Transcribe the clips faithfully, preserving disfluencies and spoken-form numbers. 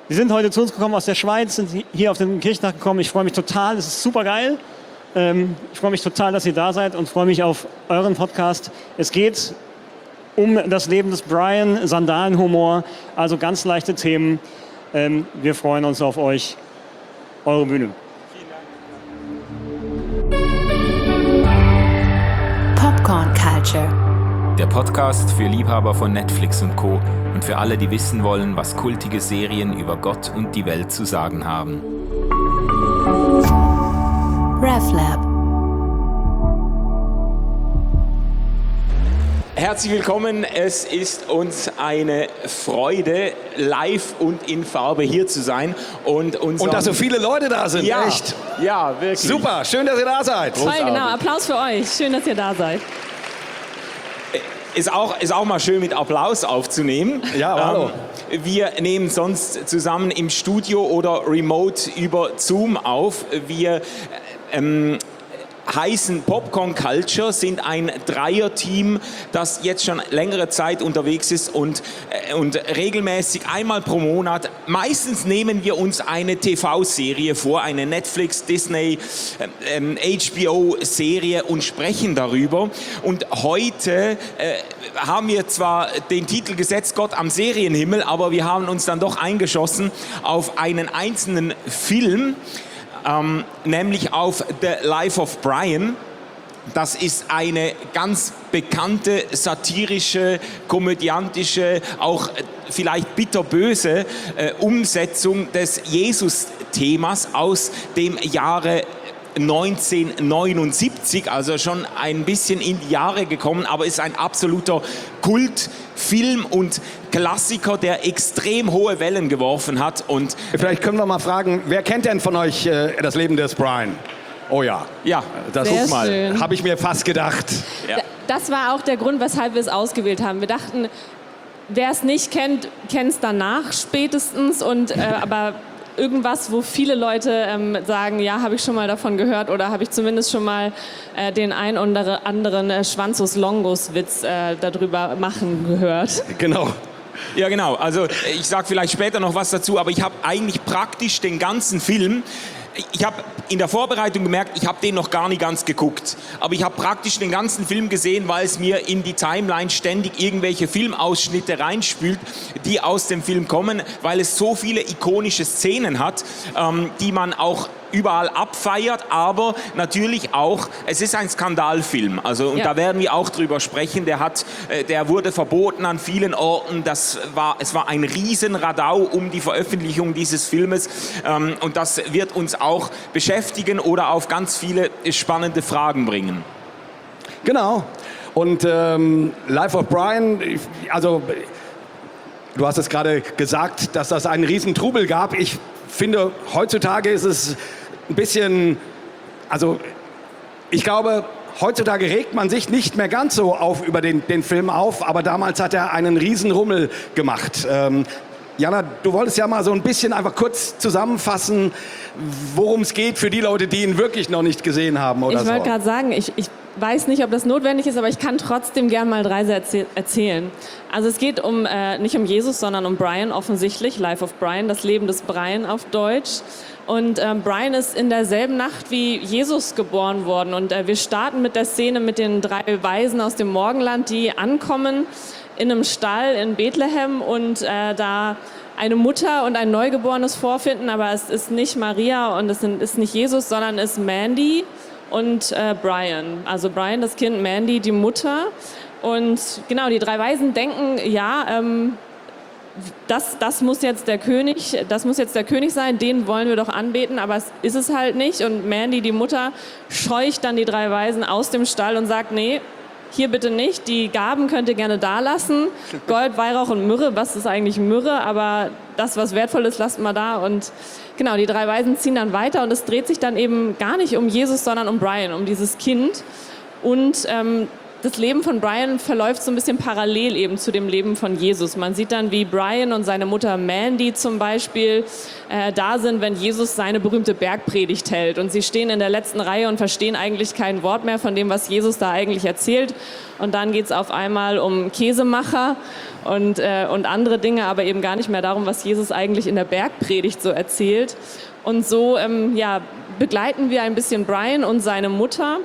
Wir sind heute zu uns gekommen aus der Schweiz, sind hier auf den Kirchtag gekommen. Ich freue mich total, es ist super geil. Ähm, ich freue mich total, dass ihr da seid und freue mich auf euren Podcast. Es geht um das Leben des Brian, Sandalenhumor, also ganz leichte Themen. Ähm, wir freuen uns auf euch. Eure Bühne. Popcorn Culture. Der Podcast für Liebhaber von Netflix und Co. und für alle, die wissen wollen, was kultige Serien über Gott und die Welt zu sagen haben. RevLab. Herzlich willkommen, es ist uns eine Freude, live und in Farbe hier zu sein. Und, und dass so viele Leute da sind, ja, echt. Ja, wirklich. Super, schön, dass ihr da seid. Voll, genau, Applaus für euch, schön, dass ihr da seid. Ist auch, ist auch mal schön mit Applaus aufzunehmen. Ja, hallo. Ähm, wir nehmen sonst zusammen im Studio oder remote über Zoom auf. Wir ähm, heißen Popcorn Culture, sind ein Dreier-Team, das jetzt schon längere Zeit unterwegs ist und, äh, und regelmäßig einmal pro Monat, meistens nehmen wir uns eine T V-Serie vor, eine Netflix, Disney, ähm, H B O-Serie und sprechen darüber. Und heute äh, haben wir zwar den Titel gesetzt, Gott am Serienhimmel, aber wir haben uns dann doch eingeschossen auf einen einzelnen Film, Ähm, nämlich auf The Life of Brian. Das ist eine ganz bekannte, satirische, komödiantische, auch vielleicht bitterböse äh, Umsetzung des Jesus-Themas aus dem Jahre neunzehnhundertneunundsiebzig, also schon ein bisschen in die Jahre gekommen, aber ist ein absoluter Kultfilm und Klassiker, der extrem hohe Wellen geworfen hat. Und vielleicht können wir mal fragen, wer kennt denn von euch äh, das Leben des Brian? Oh ja. Ja, das Sehr guck mal. schön. Habe ich mir fast gedacht. Ja. Das war auch der Grund, weshalb wir es ausgewählt haben. Wir dachten, wer es nicht kennt, kennt es danach spätestens. Und, äh, aber irgendwas, wo viele Leute ähm, sagen, ja, habe ich schon mal davon gehört oder habe ich zumindest schon mal äh, den ein oder anderen äh, Schwanzus-Longus-Witz äh, darüber machen gehört. Genau. Ja, genau. Also ich sage vielleicht später noch was dazu, aber ich habe eigentlich praktisch den ganzen Film, ich habe in der Vorbereitung gemerkt, ich habe den noch gar nicht ganz geguckt, aber ich habe praktisch den ganzen Film gesehen, weil es mir in die Timeline ständig irgendwelche Filmausschnitte reinspült, die aus dem Film kommen, weil es so viele ikonische Szenen hat, ähm, die man auch überall abfeiert, aber natürlich auch, es ist ein Skandalfilm, also und ja. Da werden wir auch drüber sprechen, der hat, der wurde verboten an vielen Orten, das war, es war ein Riesenradau um die Veröffentlichung dieses Filmes ähm, und das wird uns auch beschäftigen oder auf ganz viele spannende Fragen bringen. Genau. Und ähm, Life of Brian, also du hast es gerade gesagt, dass das einen riesen Trubel gab. Ich finde, heutzutage ist es ein bisschen, also ich glaube, heutzutage regt man sich nicht mehr ganz so auf über den, den Film auf, aber damals hat er einen riesen Rummel gemacht. Ähm, Jana, du wolltest ja mal so ein bisschen einfach kurz zusammenfassen, worum es geht für die Leute, die ihn wirklich noch nicht gesehen haben oder ich so. Ich wollte gerade sagen, ich, ich weiß nicht, ob das notwendig ist, aber ich kann trotzdem gern mal drei Sätze erzählen. Also es geht um, äh, nicht um Jesus, sondern um Brian offensichtlich, Life of Brian, das Leben des Brian auf Deutsch. Und ähm, Brian ist in derselben Nacht wie Jesus geboren worden. Und äh, wir starten mit der Szene mit den drei Weisen aus dem Morgenland, die ankommen in einem Stall in Bethlehem und äh, da eine Mutter und ein Neugeborenes vorfinden. Aber es ist nicht Maria und es ist nicht Jesus, sondern es ist Mandy und äh, Brian. Also Brian, das Kind, Mandy, die Mutter. Und genau, die drei Weisen denken, ja, ähm, Das, das muss jetzt der König, das muss jetzt der König sein, den wollen wir doch anbeten, aber es ist es halt nicht. Und Mandy, die Mutter, scheucht dann die drei Weisen aus dem Stall und sagt, nee, hier bitte nicht, die Gaben könnt ihr gerne da lassen. Gold, Weihrauch und Myrrhe, was ist eigentlich Myrrhe? Aber das, was wertvoll ist, lasst mal da. Und genau, die drei Weisen ziehen dann weiter und es dreht sich dann eben gar nicht um Jesus, sondern um Brian, um dieses Kind. Und ähm, das Leben von Brian verläuft so ein bisschen parallel eben zu dem Leben von Jesus. Man sieht dann, wie Brian und seine Mutter Mandy zum Beispiel äh, da sind, wenn Jesus seine berühmte Bergpredigt hält. Und sie stehen in der letzten Reihe und verstehen eigentlich kein Wort mehr von dem, was Jesus da eigentlich erzählt. Und dann geht es auf einmal um Käsemacher und, äh, und andere Dinge, aber eben gar nicht mehr darum, was Jesus eigentlich in der Bergpredigt so erzählt. Und so ähm, ja, begleiten wir ein bisschen Brian und seine Mutter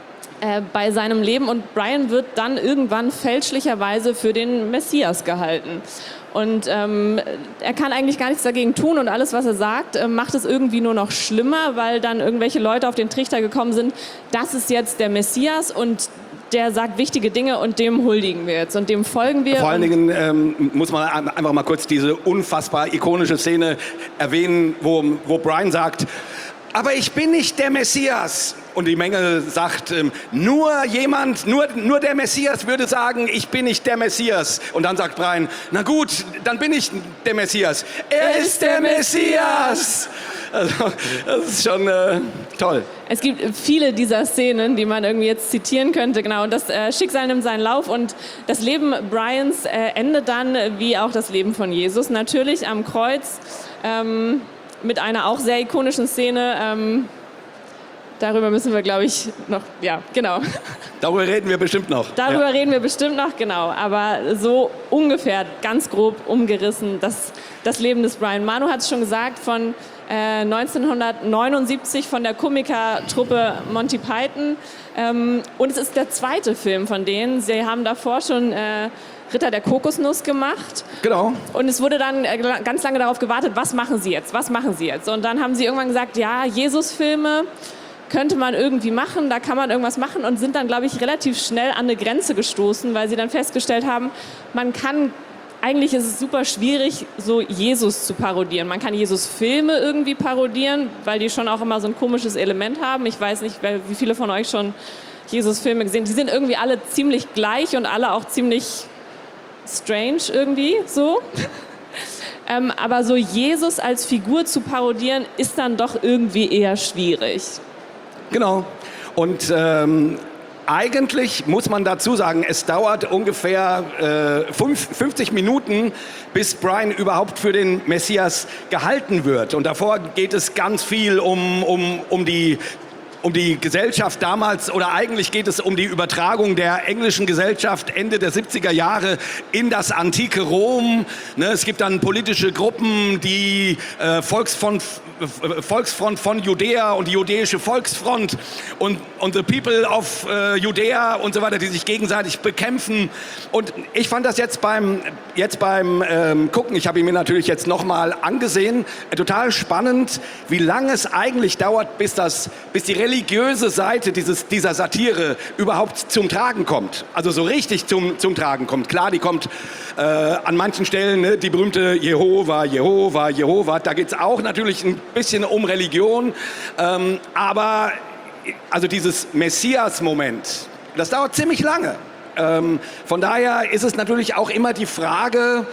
bei seinem Leben, und Brian wird dann irgendwann fälschlicherweise für den Messias gehalten. Und ähm, er kann eigentlich gar nichts dagegen tun, und alles, was er sagt, äh, macht es irgendwie nur noch schlimmer, weil dann irgendwelche Leute auf den Trichter gekommen sind, das ist jetzt der Messias und der sagt wichtige Dinge und dem huldigen wir jetzt und dem folgen wir. Vor allen Dingen ähm, muss man einfach mal kurz diese unfassbar ikonische Szene erwähnen, wo, wo Brian sagt, aber ich bin nicht der Messias. Und die Menge sagt, ähm, nur jemand, nur, nur der Messias würde sagen, ich bin nicht der Messias. Und dann sagt Brian, na gut, dann bin ich der Messias. Er ist der Messias. Also, das ist schon äh, toll. Es gibt viele dieser Szenen, die man irgendwie jetzt zitieren könnte. Genau, und das äh, Schicksal nimmt seinen Lauf, und das Leben Brians äh, endet dann, wie auch das Leben von Jesus, natürlich am Kreuz, ähm, mit einer auch sehr ikonischen Szene. Ähm, darüber müssen wir, glaube ich, noch, ja, genau. Darüber reden wir bestimmt noch. Darüber ja. reden wir bestimmt noch, genau. Aber so ungefähr, ganz grob umgerissen, das, das Leben des Brian. Manu hat es schon gesagt, von äh, neunzehnhundertneunundsiebzig von der Komikertruppe Monty Python. Ähm, und es ist der zweite Film von denen. Sie haben davor schon Äh, Ritter der Kokosnuss gemacht. Genau. Und es wurde dann äh, ganz lange darauf gewartet, was machen sie jetzt, was machen sie jetzt? Und dann haben sie irgendwann gesagt, ja, Jesus-Filme könnte man irgendwie machen, da kann man irgendwas machen, und sind dann, glaube ich, relativ schnell an eine Grenze gestoßen, weil sie dann festgestellt haben, man kann, eigentlich ist es super schwierig, so Jesus zu parodieren. Man kann Jesus-Filme irgendwie parodieren, weil die schon auch immer so ein komisches Element haben. Ich weiß nicht, wie viele von euch schon Jesus-Filme gesehen haben. Die sind irgendwie alle ziemlich gleich und alle auch ziemlich strange irgendwie, so. ähm, aber so Jesus als Figur zu parodieren, ist dann doch irgendwie eher schwierig. Genau. Und ähm, eigentlich muss man dazu sagen, es dauert ungefähr äh, fünfzig Minuten, bis Brian überhaupt für den Messias gehalten wird. Und davor geht es ganz viel um, um, um die um die Gesellschaft damals, oder eigentlich geht es um die Übertragung der englischen Gesellschaft Ende der siebziger Jahre in das antike Rom. Ne, es gibt dann politische Gruppen, die äh, Volksfront, äh, Volksfront von Judäa und die Judäische Volksfront und, und the People of äh, Judäa und so weiter, die sich gegenseitig bekämpfen. Und ich fand das jetzt beim, jetzt beim ähm, Gucken, ich habe ihn mir natürlich jetzt nochmal angesehen, äh, total spannend, wie lange es eigentlich dauert, bis, das, bis die religiöse Seite dieses, dieser Satire überhaupt zum Tragen kommt. Also so richtig zum, zum Tragen kommt. Klar, die kommt äh, an manchen Stellen, ne, die berühmte Jehova, Jehova, Jehova. Da geht es auch natürlich ein bisschen um Religion. Ähm, aber also dieses Messias-Moment, das dauert ziemlich lange. Ähm, von daher ist es natürlich auch immer die Frage,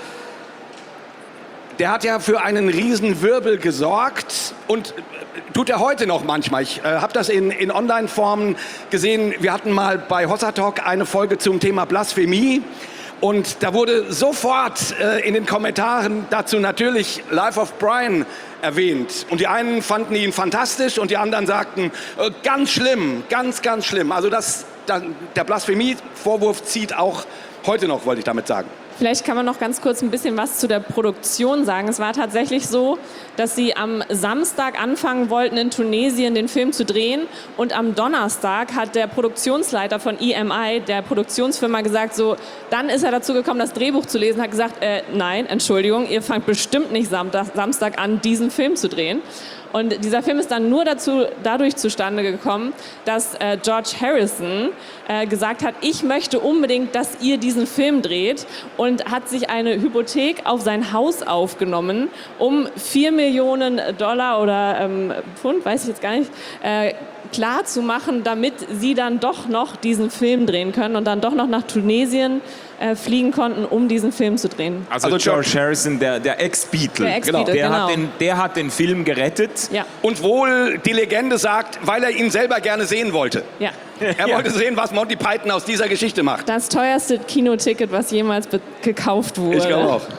der hat ja für einen Riesenwirbel gesorgt und tut er heute noch manchmal. Ich äh, habe das in, in Online-Formen gesehen. Wir hatten mal bei Hossa Talk eine Folge zum Thema Blasphemie. Und da wurde sofort äh, in den Kommentaren dazu natürlich Life of Brian erwähnt. Und die einen fanden ihn fantastisch und die anderen sagten, äh, ganz schlimm, ganz, ganz schlimm. Also das, da, der Blasphemie-Vorwurf zieht auch heute noch, wollte ich damit sagen. Vielleicht kann man noch ganz kurz ein bisschen was zu der Produktion sagen. Es war tatsächlich so, dass sie am Samstag anfangen wollten, in Tunesien den Film zu drehen. Und am Donnerstag hat der Produktionsleiter von E M I, der Produktionsfirma, gesagt, so, dann ist er dazu gekommen, das Drehbuch zu lesen, hat gesagt, äh, nein, Entschuldigung, ihr fangt bestimmt nicht Samstag an, diesen Film zu drehen. Und dieser Film ist dann nur dazu, dadurch zustande gekommen, dass äh, George Harrison äh, gesagt hat, ich möchte unbedingt, dass ihr diesen Film dreht, und hat sich eine Hypothek auf sein Haus aufgenommen, um vier Millionen Dollar oder ähm, Pfund, weiß ich jetzt gar nicht, äh, klar zu machen, damit sie dann doch noch diesen Film drehen können und dann doch noch nach Tunesien äh, fliegen konnten, um diesen Film zu drehen. Also, Also George George- Harrison, der, der Ex-Beatle. Der Ex-Beatle, der, genau. hat den, der hat den Film gerettet. Ja, Und wohl die Legende sagt, weil er ihn selber gerne sehen wollte. ja. Er wollte sehen, was Monty Python aus dieser Geschichte macht. Das teuerste Kinoticket, was jemals be- gekauft wurde. Ich glaube auch.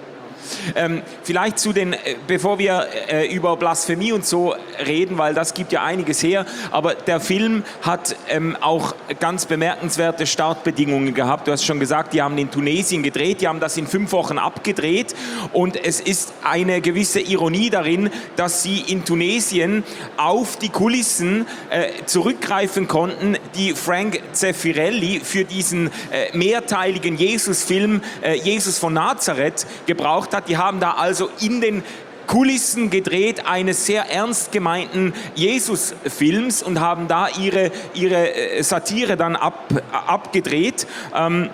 Ähm, vielleicht zu den, äh, bevor wir äh, über Blasphemie und so reden, weil das gibt ja einiges her, aber der Film hat ähm, auch ganz bemerkenswerte Startbedingungen gehabt. Du hast schon gesagt, die haben in Tunesien gedreht, die haben das in fünf Wochen abgedreht und es ist eine gewisse Ironie darin, dass sie in Tunesien auf die Kulissen äh, zurückgreifen konnten, die Frank Zeffirelli für diesen äh, mehrteiligen Jesus-Film äh, Jesus von Nazareth gebraucht hat. Die haben da also in den Kulissen gedreht eines sehr ernst gemeinten Jesus-Films und haben da ihre, ihre äh, Satire dann ab, abgedreht. Ähm,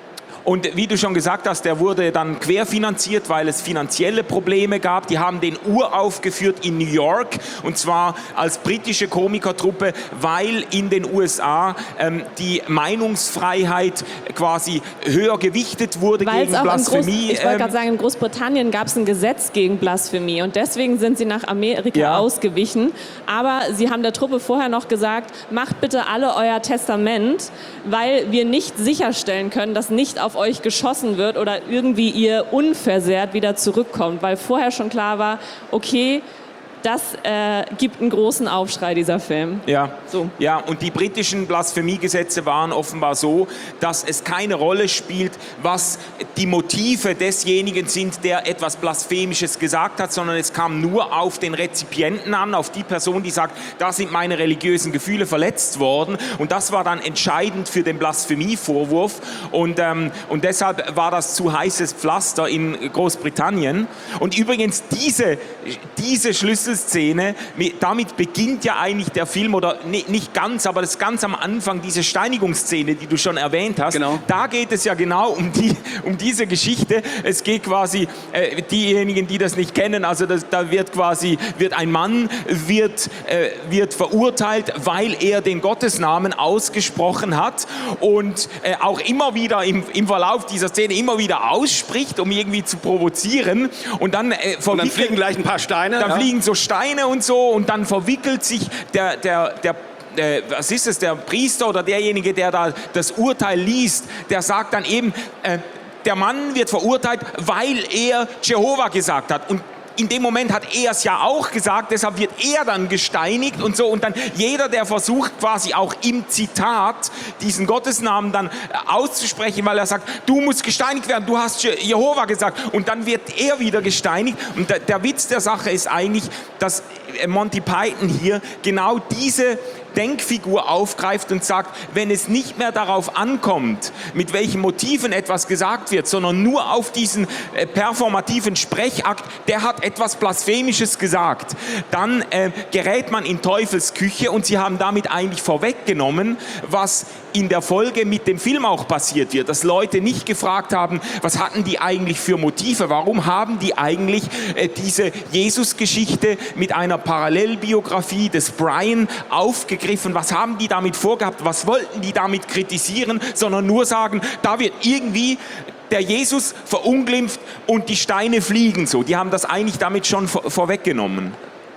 Und wie du schon gesagt hast, der wurde dann querfinanziert, weil es finanzielle Probleme gab. Die haben den uraufgeführt in New York und zwar als britische Komikertruppe, weil in den U S A ähm, die Meinungsfreiheit quasi höher gewichtet wurde Weil gegen es auch in Groß, Blasphemie. ich wollte ähm, gerade sagen, in Großbritannien gab es ein Gesetz gegen Blasphemie und deswegen sind sie nach Amerika Ja. ausgewichen. Aber sie haben der Truppe vorher noch gesagt, macht bitte alle euer Testament, weil wir nicht sicherstellen können, dass nicht auf euch geschossen wird oder irgendwie ihr unversehrt wieder zurückkommt, weil vorher schon klar war, okay, das äh, gibt einen großen Aufschrei, dieser Film. Ja. So. Ja, und die britischen Blasphemiegesetze waren offenbar so, dass es keine Rolle spielt, was die Motive desjenigen sind, der etwas Blasphemisches gesagt hat, sondern es kam nur auf den Rezipienten an, auf die Person, die sagt, da sind meine religiösen Gefühle verletzt worden. Und das war dann entscheidend für den Blasphemievorwurf. Und, ähm, und deshalb war das zu heißes Pflaster in Großbritannien. Und übrigens diese, diese Schlüssel Szene, damit beginnt ja eigentlich der Film, oder nicht ganz, aber das ist ganz am Anfang, diese Steinigungsszene, die du schon erwähnt hast. Genau. Da geht es ja genau um, die, um diese Geschichte. Es geht quasi, äh, diejenigen, die das nicht kennen, also das, da wird quasi, wird ein Mann wird, äh, wird verurteilt, weil er den Gottesnamen ausgesprochen hat und äh, auch immer wieder im, im Verlauf dieser Szene immer wieder ausspricht, um irgendwie zu provozieren. Und dann, äh, Und dann fliegen gleich ein paar Steine. dann ja. fliegen so Steine und so und dann verwickelt sich der, der, der äh, was ist es, der Priester oder derjenige, der da das Urteil liest, der sagt dann eben, äh, der Mann wird verurteilt, weil er Jehova gesagt hat. Und in dem Moment hat er es ja auch gesagt, deshalb wird er dann gesteinigt und so. Und dann jeder, der versucht quasi auch im Zitat diesen Gottesnamen dann auszusprechen, weil er sagt, du musst gesteinigt werden, du hast Je- Jehova gesagt. Und dann wird er wieder gesteinigt. Und der, der Witz der Sache ist eigentlich, dass Monty Python hier genau diese Denkfigur aufgreift und sagt, wenn es nicht mehr darauf ankommt, mit welchen Motiven etwas gesagt wird, sondern nur auf diesen äh, performativen Sprechakt, der hat etwas Blasphemisches gesagt, dann äh, gerät man in Teufels Küche und sie haben damit eigentlich vorweggenommen, was in der Folge mit dem Film auch passiert wird, dass Leute nicht gefragt haben, was hatten die eigentlich für Motive, warum haben die eigentlich äh, diese Jesus-Geschichte mit einer Parallelbiografie des Brian aufgegriffen, was haben die damit vorgehabt, was wollten die damit kritisieren, sondern nur sagen, da wird irgendwie der Jesus verunglimpft und die Steine fliegen so. Die haben das eigentlich damit schon vor, vorweggenommen.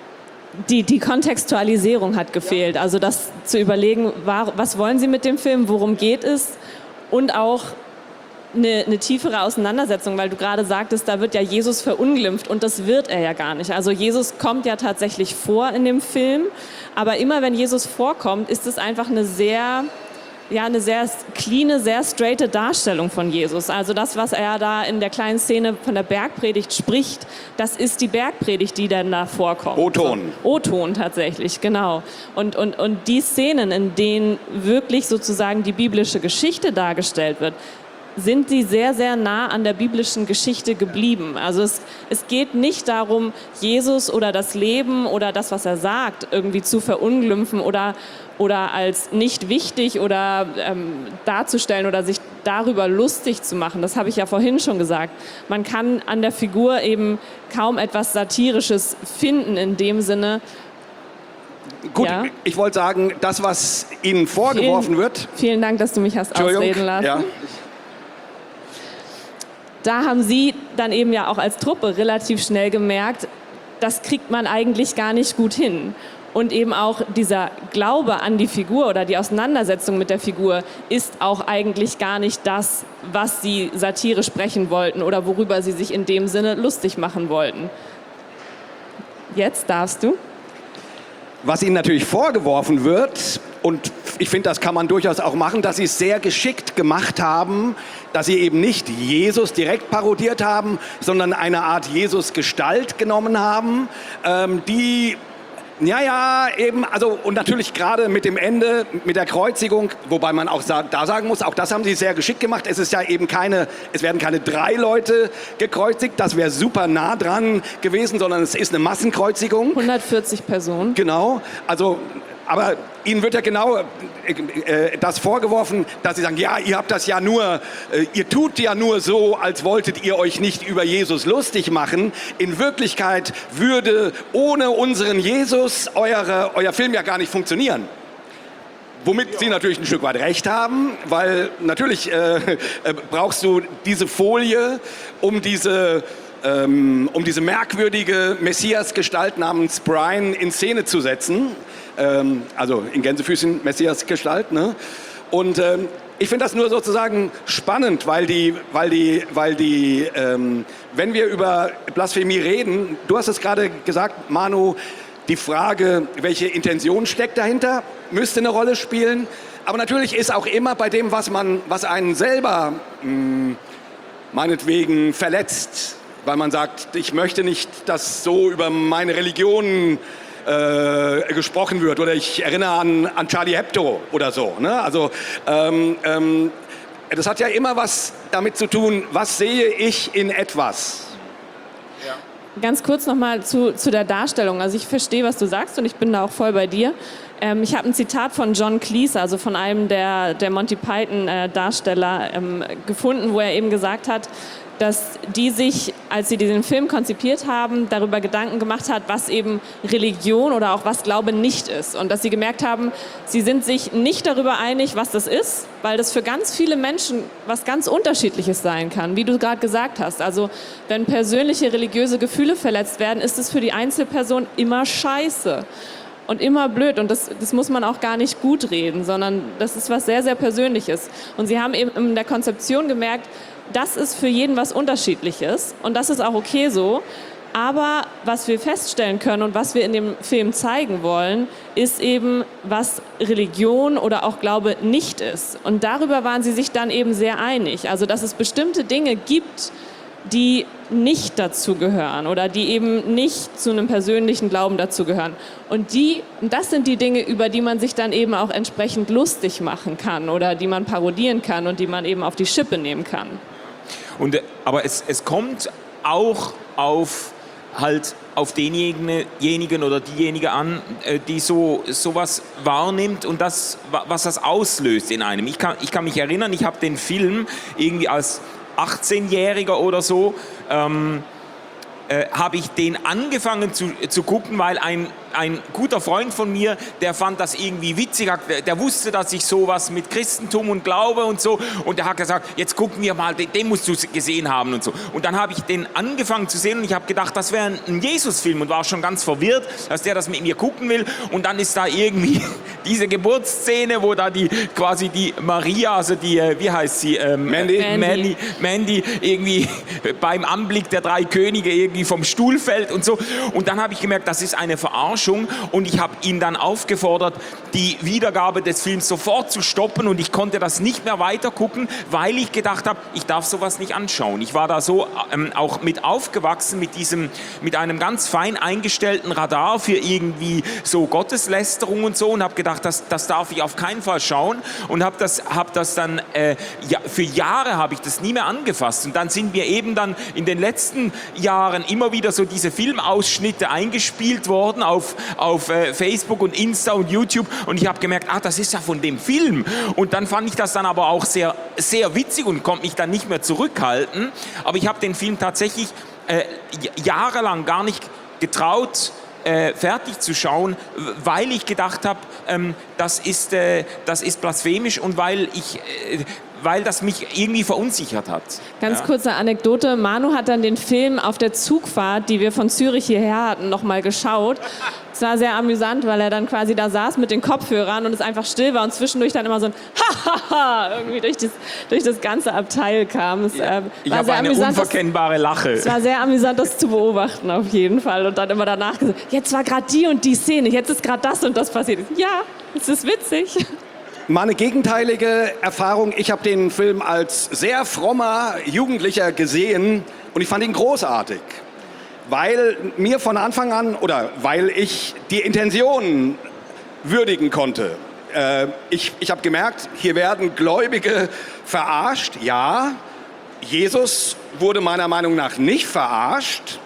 Die, die Kontextualisierung hat gefehlt, also das zu überlegen, war, was wollen sie mit dem Film, worum geht es und auch eine, eine tiefere Auseinandersetzung, weil du gerade sagtest, da wird ja Jesus verunglimpft und das wird er ja gar nicht. Also Jesus kommt ja tatsächlich vor in dem Film, aber immer wenn Jesus vorkommt, ist es einfach eine sehr... ja, eine sehr cleane, sehr straighte Darstellung von Jesus. Also das, was er da in der kleinen Szene von der Bergpredigt spricht, das ist die Bergpredigt, die dann da vorkommt. O-Ton. So, O-Ton tatsächlich, genau. Und, und, und die Szenen, in denen wirklich sozusagen die biblische Geschichte dargestellt wird, sind sie sehr, sehr nah an der biblischen Geschichte geblieben. Also es, es geht nicht darum, Jesus oder das Leben oder das, was er sagt, irgendwie zu verunglimpfen oder, oder als nicht wichtig oder ähm, darzustellen oder sich darüber lustig zu machen. Das habe ich ja vorhin schon gesagt. Man kann an der Figur eben kaum etwas Satirisches finden in dem Sinne. Gut, Ja. ich wollte sagen, das, was Ihnen vorgeworfen Vielen- wird, Vielen Dank, dass du mich hast Entschuldigung, ausreden lassen. ja. da haben sie dann eben ja auch als Truppe relativ schnell gemerkt, das kriegt man eigentlich gar nicht gut hin. Und eben auch dieser Glaube an die Figur oder die Auseinandersetzung mit der Figur ist auch eigentlich gar nicht das, was sie satirisch sprechen wollten oder worüber sie sich in dem Sinne lustig machen wollten. Jetzt darfst du. Was ihnen natürlich vorgeworfen wird, und ich finde, das kann man durchaus auch machen, dass sie es sehr geschickt gemacht haben, dass sie eben nicht Jesus direkt parodiert haben, sondern eine Art Jesus-Gestalt genommen haben, ähm, die... Ja, ja, eben, also und natürlich gerade mit dem Ende, mit der Kreuzigung, wobei man auch sa- da sagen muss, auch das haben sie sehr geschickt gemacht. Es ist ja eben keine, es werden keine drei Leute gekreuzigt, das wäre super nah dran gewesen, sondern es ist eine Massenkreuzigung. hundertvierzig Personen. Genau, also, aber ihnen wird ja genau äh, äh, das vorgeworfen, dass sie sagen, ja, ihr habt das ja nur, äh, ihr tut ja nur so, als wolltet ihr euch nicht über Jesus lustig machen. In Wirklichkeit würde ohne unseren Jesus eure, euer Film ja gar nicht funktionieren. Womit sie natürlich ein Stück weit recht haben, weil natürlich äh, äh, brauchst du diese Folie, um diese... Ähm, um diese merkwürdige Messias-Gestalt namens Brian in Szene zu setzen. Ähm, also in Gänsefüßchen Messias-Gestalt. Ne? Und ähm, ich finde das nur sozusagen spannend, weil die, weil die, weil die ähm, wenn wir über Blasphemie reden, du hast es gerade gesagt, Manu, die Frage, welche Intention steckt dahinter, müsste eine Rolle spielen. Aber natürlich ist auch immer bei dem, was, man, was einen selber mh, meinetwegen verletzt, weil man sagt, ich möchte nicht, dass so über meine Religion äh, gesprochen wird. Oder ich erinnere an, an Charlie Hebdo oder so. Ne? Also ähm, ähm, das hat ja immer was damit zu tun, was sehe ich in etwas. Ganz kurz nochmal zu, zu der Darstellung. Also ich verstehe, was du sagst und ich bin da auch voll bei dir. Ähm, ich habe ein Zitat von John Cleese, also von einem der, der Monty Python-Darsteller, äh, ähm, gefunden, wo er eben gesagt hat, dass die sich, als sie diesen Film konzipiert haben, darüber Gedanken gemacht hat, was eben Religion oder auch was Glaube nicht ist. Und dass sie gemerkt haben, sie sind sich nicht darüber einig, was das ist, weil das für ganz viele Menschen was ganz Unterschiedliches sein kann, wie du gerade gesagt hast. Also wenn persönliche religiöse Gefühle verletzt werden, ist es für die Einzelperson immer scheiße. Und immer blöd. Und das, das muss man auch gar nicht gut reden, sondern das ist was sehr, sehr Persönliches. Und sie haben eben in der Konzeption gemerkt, das ist für jeden was Unterschiedliches und das ist auch okay so. Aber was wir feststellen können und was wir in dem Film zeigen wollen, ist eben, was Religion oder auch Glaube nicht ist. Und darüber waren sie sich dann eben sehr einig. Also, dass es bestimmte Dinge gibt, die nicht dazugehören oder die eben nicht zu einem persönlichen Glauben dazugehören. Und die, das sind die Dinge, über die man sich dann eben auch entsprechend lustig machen kann oder die man parodieren kann und die man eben auf die Schippe nehmen kann. Und, aber es, es kommt auch auf, halt auf denjenigen oder diejenige an, die so sowas wahrnimmt und das, was das auslöst in einem. Ich kann, ich kann mich erinnern, ich habe den Film irgendwie als achtzehnjähriger oder so, ähm, äh, habe ich den angefangen zu, zu gucken, weil ein, ein guter Freund von mir, der fand das irgendwie witzig, der, der wusste, dass ich sowas mit Christentum und Glaube und so, und der hat gesagt, jetzt gucken wir mal, den, den musst du gesehen haben und so. Und dann habe ich den angefangen zu sehen und ich habe gedacht, das wäre ein Jesus-Film und war schon ganz verwirrt, dass der das mit mir gucken will. Und dann ist da irgendwie diese Geburtsszene, wo da die quasi die Maria, also die, wie heißt sie? Ähm, Mandy. Mandy. Mandy irgendwie beim Anblick der drei Könige irgendwie vom Stuhl fällt und so. Und dann habe ich gemerkt, das ist eine Verarschung und ich habe ihn dann aufgefordert, die Wiedergabe des Films sofort zu stoppen und ich konnte das nicht mehr weiter gucken, weil ich gedacht habe, ich darf sowas nicht anschauen. Ich war da so ähm, auch mit aufgewachsen mit diesem, mit einem ganz fein eingestellten Radar für irgendwie so Gotteslästerung und so und habe gedacht, das, das darf ich auf keinen Fall schauen und habe das, hab das dann, äh, ja, für Jahre habe ich das nie mehr angefasst und dann sind mir eben dann in den letzten Jahren immer wieder so diese Filmausschnitte eingespielt worden auf, auf äh, Facebook und Insta und YouTube und ich habe gemerkt, ah, das ist ja von dem Film und dann fand ich das dann aber auch sehr, sehr witzig und konnte mich dann nicht mehr zurückhalten, aber ich habe den Film tatsächlich äh, jahrelang gar nicht getraut, Äh, fertig zu schauen, weil ich gedacht habe, ähm, das ist, äh, das ist blasphemisch und weil ich, äh, weil das mich irgendwie verunsichert hat. Ganz ja. kurze Anekdote. Manu hat dann den Film auf der Zugfahrt, die wir von Zürich hierher hatten, nochmal geschaut. Es war sehr amüsant, weil er dann quasi da saß mit den Kopfhörern und es einfach still war und zwischendurch dann immer so ein Ha-ha-ha irgendwie durch das, durch das ganze Abteil kam. Es, Ja. äh, Ich war habe sehr eine amüsant, unverkennbare Lache. Es war sehr amüsant, das zu beobachten auf jeden Fall. Und dann immer danach gesagt, jetzt war gerade die und die Szene, jetzt ist gerade das und das passiert. Ja, es ist witzig. Meine gegenteilige Erfahrung, ich habe den Film als sehr frommer Jugendlicher gesehen und ich fand ihn großartig, weil mir von Anfang an, oder weil ich die Intention würdigen konnte. Äh, ich ich habe gemerkt, hier werden Gläubige verarscht, ja. Jesus wurde meiner Meinung nach nicht verarscht.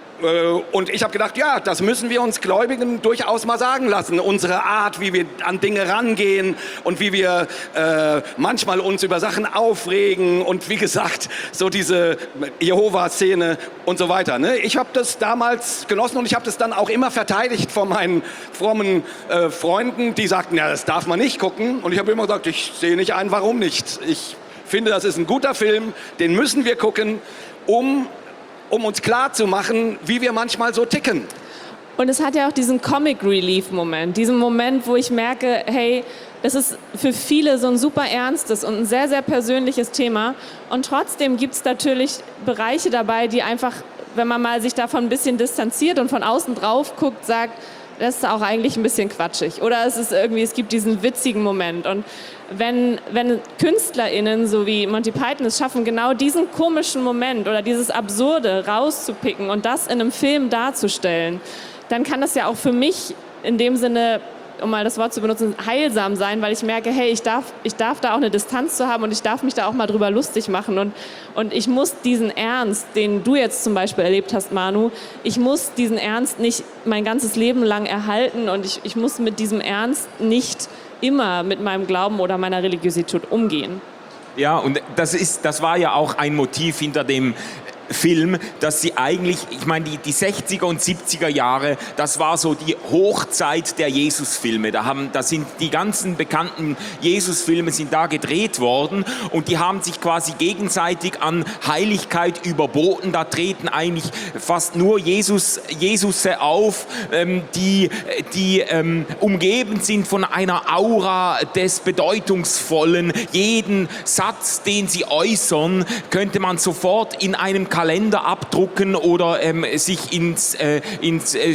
Und ich habe gedacht, ja, das müssen wir uns Gläubigen durchaus mal sagen lassen. Unsere Art, wie wir an Dinge rangehen und wie wir äh, manchmal uns über Sachen aufregen und wie gesagt, so diese Jehova-Szene und so weiter. Ne? Ich habe das damals genossen und ich habe das dann auch immer verteidigt von meinen frommen äh, Freunden, die sagten, ja, das darf man nicht gucken. Und ich habe immer gesagt, ich sehe nicht ein, warum nicht. Ich finde, das ist ein guter Film, den müssen wir gucken, um... um uns klar zu machen, wie wir manchmal so ticken. Und es hat ja auch diesen Comic-Relief-Moment, diesen Moment, wo ich merke, hey, das ist für viele so ein super ernstes und ein sehr, sehr persönliches Thema. Und trotzdem gibt es natürlich Bereiche dabei, die einfach, wenn man mal sich davon ein bisschen distanziert und von außen drauf guckt, sagt, das ist auch eigentlich ein bisschen quatschig. Oder es ist irgendwie, es gibt diesen witzigen Moment. Und wenn, wenn KünstlerInnen, so wie Monty Python, es schaffen, genau diesen komischen Moment oder dieses Absurde rauszupicken und das in einem Film darzustellen, dann kann das ja auch für mich in dem Sinne, um mal das Wort zu benutzen, heilsam sein, weil ich merke, hey, ich darf, ich darf da auch eine Distanz zu haben und ich darf mich da auch mal drüber lustig machen. Und, und ich muss diesen Ernst, den du jetzt zum Beispiel erlebt hast, Manu, ich muss diesen Ernst nicht mein ganzes Leben lang erhalten und ich, ich muss mit diesem Ernst nicht immer mit meinem Glauben oder meiner Religiosität umgehen. Ja, und das, ist, das war ja auch ein Motiv hinter dem Film, dass sie eigentlich, ich meine, die, die sechziger und siebziger Jahre, das war so die Hochzeit der Jesus-Filme. Da, haben, da sind die ganzen bekannten Jesus-Filme sind da gedreht worden und die haben sich quasi gegenseitig an Heiligkeit überboten. Da treten eigentlich fast nur Jesus, Jesusse auf, ähm, die, die ähm, umgeben sind von einer Aura des Bedeutungsvollen. Jeden Satz, den sie äußern, könnte man sofort in einem Kalender abdrucken oder ähm, sich ins, äh, ins äh,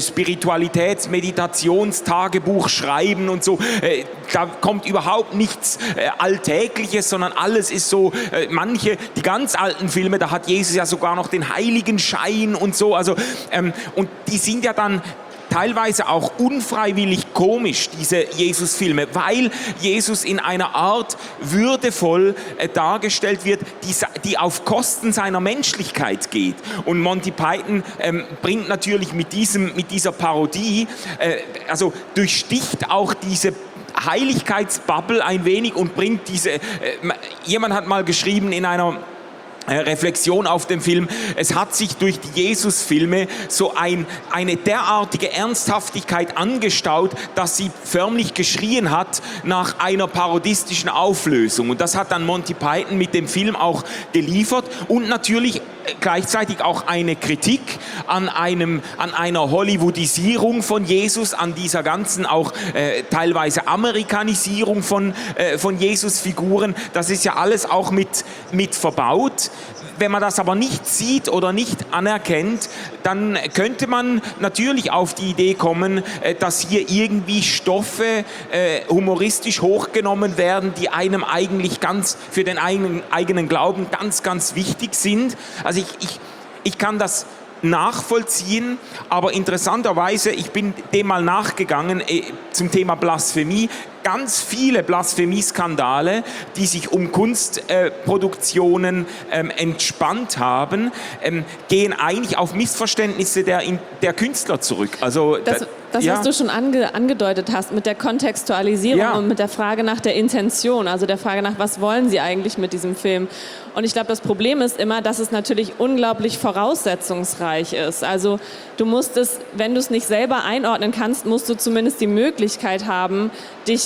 Spiritualitäts-Meditationstagebuch schreiben und so. Äh, da kommt überhaupt nichts äh, Alltägliches, sondern alles ist so, äh, manche, die ganz alten Filme, da hat Jesus ja sogar noch den Heiligenschein und so. Also, ähm, und die sind ja dann teilweise auch unfreiwillig komisch, diese Jesus-Filme, weil Jesus in einer Art würdevoll äh, dargestellt wird, die, die auf Kosten seiner Menschlichkeit geht. Und Monty Python ähm, bringt natürlich mit, diesem, mit dieser Parodie, äh, also durchsticht auch diese Heiligkeitsbubble ein wenig und bringt diese, äh, jemand hat mal geschrieben in einer Reflexion auf dem Film, es hat sich durch die Jesus-Filme so ein, eine derartige Ernsthaftigkeit angestaut, dass sie förmlich geschrien hat nach einer parodistischen Auflösung. Und das hat dann Monty Python mit dem Film auch geliefert und natürlich gleichzeitig auch eine Kritik an, einem, an einer Hollywoodisierung von Jesus, an dieser ganzen auch äh, teilweise Amerikanisierung von, äh, von Jesus-Figuren. Das ist ja alles auch mit, mit verbaut. Wenn man das aber nicht sieht oder nicht anerkennt, dann könnte man natürlich auf die Idee kommen, dass hier irgendwie Stoffe äh, humoristisch hochgenommen werden, die einem eigentlich ganz für den eigenen, eigenen Glauben ganz, ganz wichtig sind. Also ich, ich, ich kann das nachvollziehen, aber interessanterweise, ich bin dem mal nachgegangen äh, zum Thema Blasphemie, ganz viele Blasphemieskandale, die sich um Kunstproduktionen äh, ähm, entspannt haben, ähm, gehen eigentlich auf Missverständnisse der, der Künstler zurück. Also, das, da, das ja. was du schon ange, angedeutet hast mit der Kontextualisierung Ja. und mit der Frage nach der Intention, also der Frage nach, was wollen sie eigentlich mit diesem Film? Und ich glaube, das Problem ist immer, dass es natürlich unglaublich voraussetzungsreich ist. Also du musst es, wenn du es nicht selber einordnen kannst, musst du zumindest die Möglichkeit haben, dich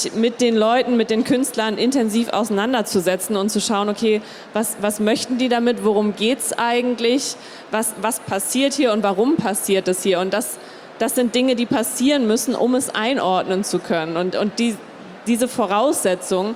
sich mit den Leuten, mit den Künstlern intensiv auseinanderzusetzen und zu schauen, okay, was, was möchten die damit, worum geht es eigentlich, was, was passiert hier und warum passiert es hier. Und das, das sind Dinge, die passieren müssen, um es einordnen zu können. Und, und die, diese Voraussetzung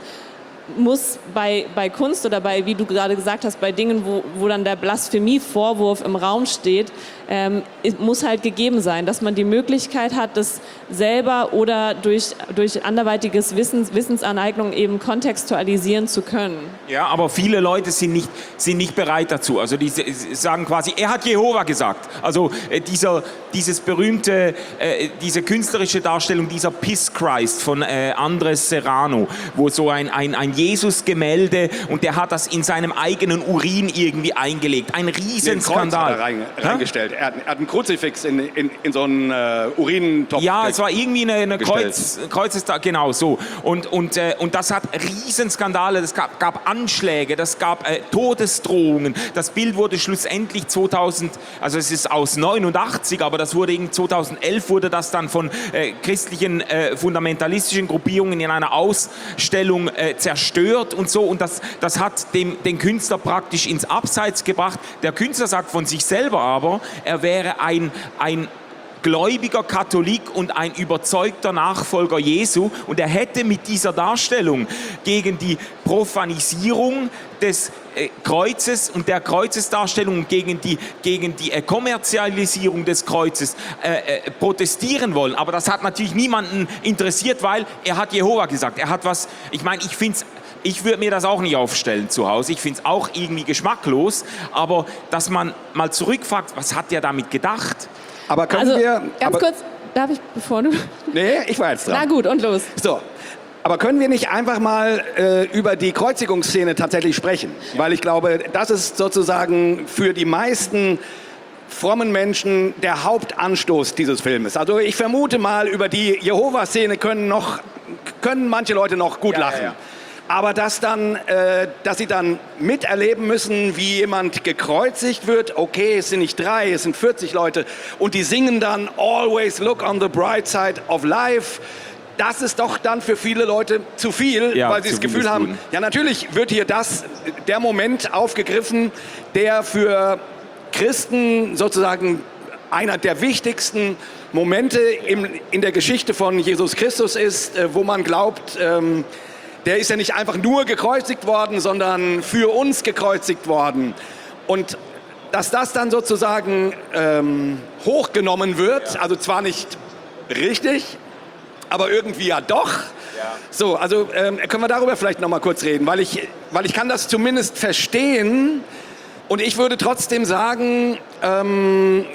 muss bei, bei Kunst oder bei, wie du gerade gesagt hast, bei Dingen, wo, wo dann der Blasphemie-Vorwurf im Raum steht, ähm, muss halt gegeben sein, dass man die Möglichkeit hat, das selber oder durch, durch anderweitiges Wissens, Wissensaneignung eben kontextualisieren zu können. Ja, aber viele Leute sind nicht, sind nicht bereit dazu. Also die sagen quasi, er hat Jehova gesagt. Also äh, dieser, dieses berühmte, äh, diese künstlerische Darstellung, dieser Piss Christ von äh, Andres Serrano, wo so ein, ein, ein Jesus-Gemälde und der hat das in seinem eigenen Urin irgendwie eingelegt. Ein Riesenskandal. Rein, reingestellt. Er hat, er hat einen Kruzifix in, in, in so einen äh, Urintopf. Ja, es war irgendwie eine, eine Kreuz, Kreuzestag, genau so. Und, und, äh, und das hat Riesenskandale, es gab, gab Anschläge, das gab äh, Todesdrohungen. Das Bild wurde schlussendlich zweitausend, also es ist aus neunundachtzig, aber das wurde in zweitausendelf wurde das dann von äh, christlichen äh, fundamentalistischen Gruppierungen in einer Ausstellung äh, zerstört und so. Und das, das hat dem, den Künstler praktisch ins Abseits gebracht. Der Künstler sagt von sich selber aber, er wäre ein, ein gläubiger Katholik und ein überzeugter Nachfolger Jesu und er hätte mit dieser Darstellung gegen die Profanisierung des äh, Kreuzes und der Kreuzesdarstellung gegen die, gegen die äh, Kommerzialisierung des Kreuzes äh, äh, protestieren wollen. Aber das hat natürlich niemanden interessiert, weil er hat Jehova gesagt. Er hat was, ich meine, ich finde es Ich würde mir das auch nicht aufstellen zu Hause. Ich finde es auch irgendwie geschmacklos. Aber dass man mal zurückfragt, was hat der damit gedacht? Aber können Also, wir... ganz aber, kurz, darf ich, bevor du... Nee, ich war jetzt dran. Na gut, und los. So, aber können wir nicht einfach mal äh, über die Kreuzigungsszene tatsächlich sprechen? Weil ich glaube, das ist sozusagen für die meisten frommen Menschen der Hauptanstoß dieses Filmes. Also ich vermute mal, über die Jehova-Szene können, noch, können manche Leute noch gut Ja, lachen. ja, ja. Aber dass, dann, äh, dass sie dann miterleben müssen, wie jemand gekreuzigt wird, okay, es sind nicht drei, es sind vierzig Leute und die singen dann Always look on the bright side of life, das ist doch dann für viele Leute zu viel, Ja, weil sie zu das viel Gefühl ist haben, gut. ja natürlich wird hier das, der Moment aufgegriffen, der für Christen sozusagen einer der wichtigsten Momente im, in der Geschichte von Jesus Christus ist, äh, wo man glaubt, ähm, der ist ja nicht einfach nur gekreuzigt worden, sondern für uns gekreuzigt worden. Und dass das dann sozusagen ähm, hochgenommen wird, also zwar nicht richtig, aber irgendwie ja doch. Ja. So, also ähm, können wir darüber vielleicht noch mal kurz reden, weil ich, weil ich kann das zumindest verstehen. Und ich würde trotzdem sagen, ähm,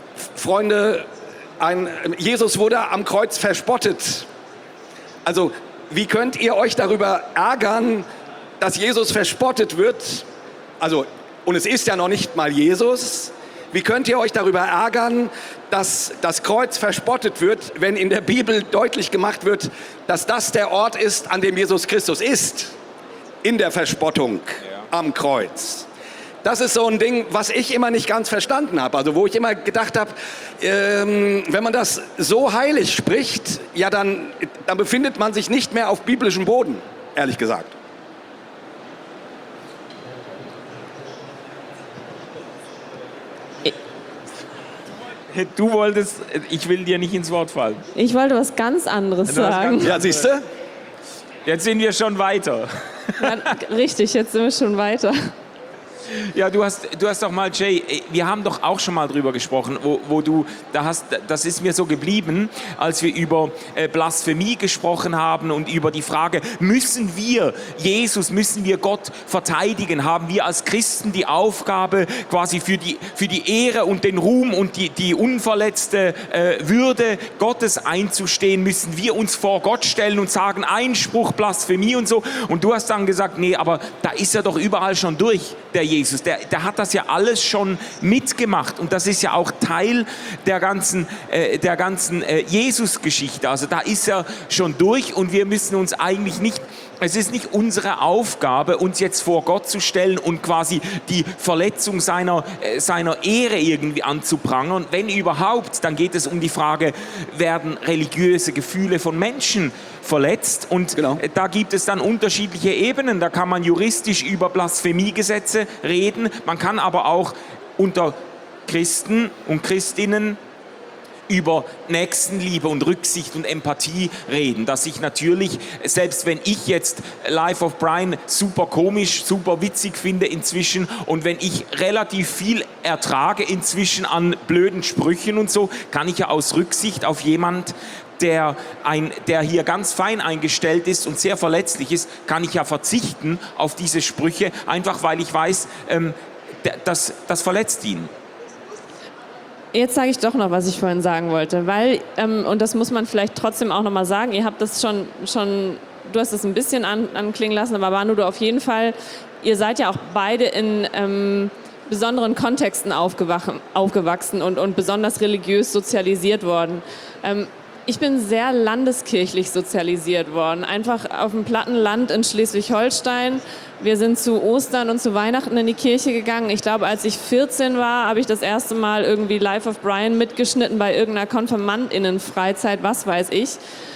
Freunde, ein, Jesus wurde am Kreuz verspottet. Also wie könnt ihr euch darüber ärgern, dass Jesus verspottet wird? Also, und es ist ja noch nicht mal Jesus. Wie könnt ihr euch darüber ärgern, dass das Kreuz verspottet wird, wenn in der Bibel deutlich gemacht wird, dass das der Ort ist, an dem Jesus Christus ist? In der Verspottung am Kreuz. Das ist so ein Ding, was ich immer nicht ganz verstanden habe. Also wo ich immer gedacht habe, ähm, wenn man das so heilig spricht, ja dann, dann befindet man sich nicht mehr auf biblischem Boden, ehrlich gesagt. Du wolltest, ich will dir nicht ins Wort fallen. Ich wollte was ganz anderes Du hast sagen. Ja, siehst du? Jetzt sind wir schon weiter. Ja, richtig, jetzt sind wir schon weiter. Ja, du hast, du hast doch mal, Jay, wir haben doch auch schon mal drüber gesprochen, wo, wo du, da hast, das ist mir so geblieben, als wir über äh, Blasphemie gesprochen haben und über die Frage, müssen wir Jesus, müssen wir Gott verteidigen? Haben wir als Christen die Aufgabe, quasi für die, für die Ehre und den Ruhm und die, die unverletzte äh, Würde Gottes einzustehen? Müssen wir uns vor Gott stellen und sagen, Einspruch, Blasphemie und so? Und du hast dann gesagt, nee, aber da ist er doch überall schon durch, der Jesus. Jesus, der, der hat das ja alles schon mitgemacht und das ist ja auch Teil der ganzen, äh, der ganzen äh, Jesus-Geschichte. Also da ist er schon durch und wir müssen uns eigentlich nicht, es ist nicht unsere Aufgabe, uns jetzt vor Gott zu stellen und quasi die Verletzung seiner, äh, seiner Ehre irgendwie anzuprangern. Wenn überhaupt, dann geht es um die Frage, werden religiöse Gefühle von Menschen verletzt. Und Genau. da gibt es dann unterschiedliche Ebenen. Da kann man juristisch über Blasphemiegesetze reden. Man kann aber auch unter Christen und Christinnen über Nächstenliebe und Rücksicht und Empathie reden. Dass ich natürlich, selbst wenn ich jetzt Life of Brian super komisch, super witzig finde inzwischen und wenn ich relativ viel ertrage inzwischen an blöden Sprüchen und so, kann ich ja aus Rücksicht auf jemand, der, ein, der hier ganz fein eingestellt ist und sehr verletzlich ist, kann ich ja verzichten auf diese Sprüche, einfach weil ich weiß, ähm, das, das verletzt ihn. Jetzt sage ich doch noch, was ich vorhin sagen wollte, weil, ähm, und das muss man vielleicht trotzdem auch noch mal sagen, ihr habt das schon, schon du hast es ein bisschen an, anklingen lassen, aber Banu, du auf jeden Fall, ihr seid ja auch beide in ähm, besonderen Kontexten aufgewachsen und, und besonders religiös sozialisiert worden. Ähm, Ich bin sehr landeskirchlich sozialisiert worden, einfach auf dem platten Land in Schleswig-Holstein. Wir sind zu Ostern und zu Weihnachten in die Kirche gegangen. Ich glaube, als ich vierzehn war, habe ich das erste Mal irgendwie Life of Brian mitgeschnitten bei irgendeiner KonfirmandInnen-Freizeit, was weiß ich.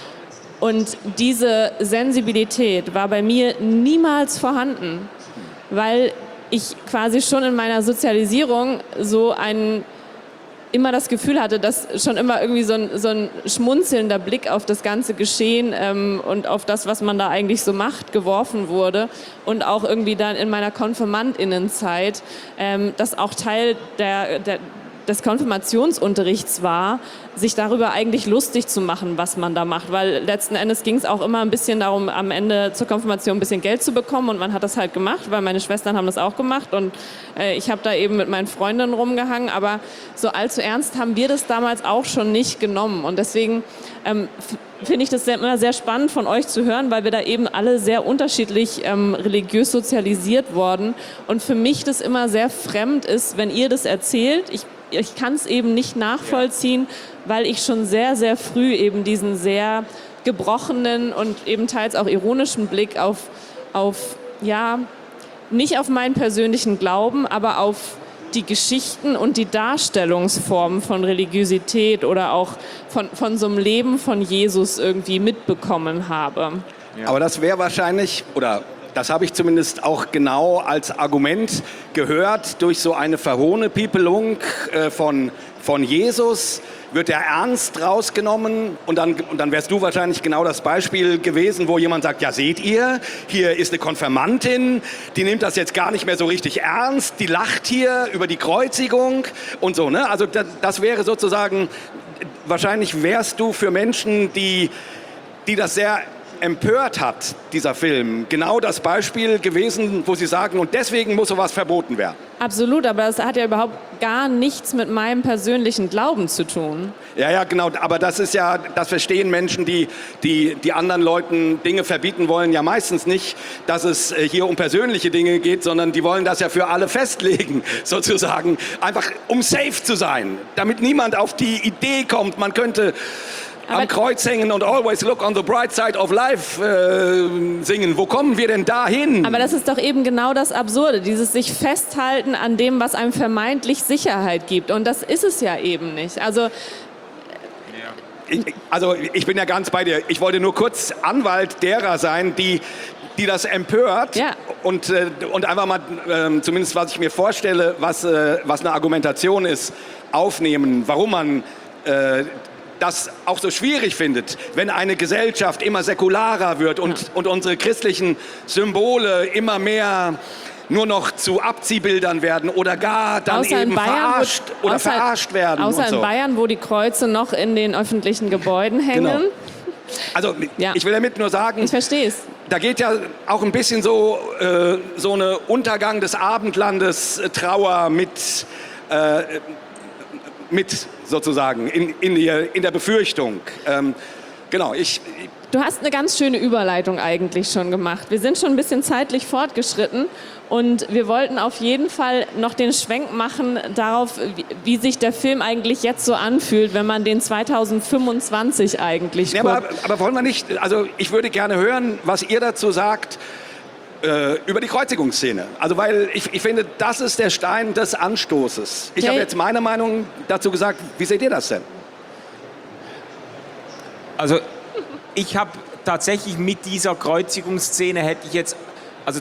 Und diese Sensibilität war bei mir niemals vorhanden, weil ich quasi schon in meiner Sozialisierung so einen immer das Gefühl hatte, dass schon immer irgendwie so ein, so ein schmunzelnder Blick auf das ganze Geschehen ähm, und auf das, was man da eigentlich so macht, geworfen wurde. Und auch irgendwie dann in meiner KonfirmandInnenzeit, ähm, das auch Teil der, der, des Konfirmationsunterrichts war, sich darüber eigentlich lustig zu machen, was man da macht. Weil letzten Endes ging es auch immer ein bisschen darum, am Ende zur Konfirmation ein bisschen Geld zu bekommen. Und man hat das halt gemacht, weil meine Schwestern haben das auch gemacht. Und äh, ich habe da eben mit meinen Freundinnen rumgehangen. Aber so allzu ernst haben wir das damals auch schon nicht genommen. Und deswegen ähm, finde ich das sehr, immer sehr spannend von euch zu hören, weil wir da eben alle sehr unterschiedlich ähm, religiös sozialisiert wurden. Und für mich das immer sehr fremd ist, wenn ihr das erzählt. Ich Ich kann es eben nicht nachvollziehen, weil ich schon sehr, sehr früh eben diesen sehr gebrochenen und eben teils auch ironischen Blick auf, auf, ja, nicht auf meinen persönlichen Glauben, aber auf die Geschichten und die Darstellungsformen von Religiosität oder auch von, von so einem Leben von Jesus irgendwie mitbekommen habe. Ja. Aber das wäre wahrscheinlich, oder das habe ich zumindest auch genau als Argument gehört, durch so eine Verhohnepiepelung äh, von, von Jesus wird der Ernst rausgenommen und dann, und dann wärst du wahrscheinlich genau das Beispiel gewesen, wo jemand sagt, ja seht ihr, hier ist eine Konfirmandin, die nimmt das jetzt gar nicht mehr so richtig ernst, die lacht hier über die Kreuzigung und so, ne? Also das, das wäre sozusagen, wahrscheinlich wärst du für Menschen, die, die das sehr empört hat, dieser Film, genau das Beispiel gewesen, wo sie sagen, und deswegen muss sowas verboten werden. Absolut, aber das hat ja überhaupt gar nichts mit meinem persönlichen Glauben zu tun. Ja, ja, genau, aber das ist ja, das verstehen Menschen, die, die, die anderen Leuten Dinge verbieten wollen, ja meistens nicht, dass es hier um persönliche Dinge geht, sondern die wollen das ja für alle festlegen, sozusagen, einfach um safe zu sein, damit niemand auf die Idee kommt, man könnte am Kreuz hängen und Always Look on the Bright Side of Life äh, singen. Wo kommen wir denn da hin? Aber das ist doch eben genau das Absurde, dieses sich festhalten an dem, was einem vermeintlich Sicherheit gibt. Und das ist es ja eben nicht. Also, ich, also ich bin ja ganz bei dir. Ich wollte nur kurz Anwalt derer sein, die, die das empört. Ja. Und, äh, und einfach mal, äh, zumindest was ich mir vorstelle, was, äh, was eine Argumentation ist, aufnehmen, warum man äh, das auch so schwierig findet, wenn eine Gesellschaft immer säkularer wird und, ja. und unsere christlichen Symbole immer mehr nur noch zu Abziehbildern werden oder gar dann außer eben Bayern, verarscht wo, oder außer, verarscht werden. Außer und so. in Bayern, wo die Kreuze noch in den öffentlichen Gebäuden hängen. Genau. Also ja. ich will damit nur sagen, ich verstehe es. Da geht ja auch ein bisschen so, äh, so eine Untergang des Abendlandes äh, Trauer mit, äh, mit sozusagen in, in, die, in der Befürchtung. Ähm, genau, ich... Du hast eine ganz schöne Überleitung eigentlich schon gemacht. Wir sind schon ein bisschen zeitlich fortgeschritten und wir wollten auf jeden Fall noch den Schwenk machen darauf, wie, wie sich der Film eigentlich jetzt so anfühlt, wenn man den zweitausendfünfundzwanzig eigentlich ja, guckt. aber, aber wollen wir nicht, also ich würde gerne hören, was ihr dazu sagt, äh, über die Kreuzigungsszene. Also weil ich, ich finde, das ist der Stein des Anstoßes. Ich okay. habe jetzt meine Meinung dazu gesagt. Wie seht ihr das denn? Also ich habe tatsächlich mit dieser Kreuzigungsszene hätte ich jetzt, also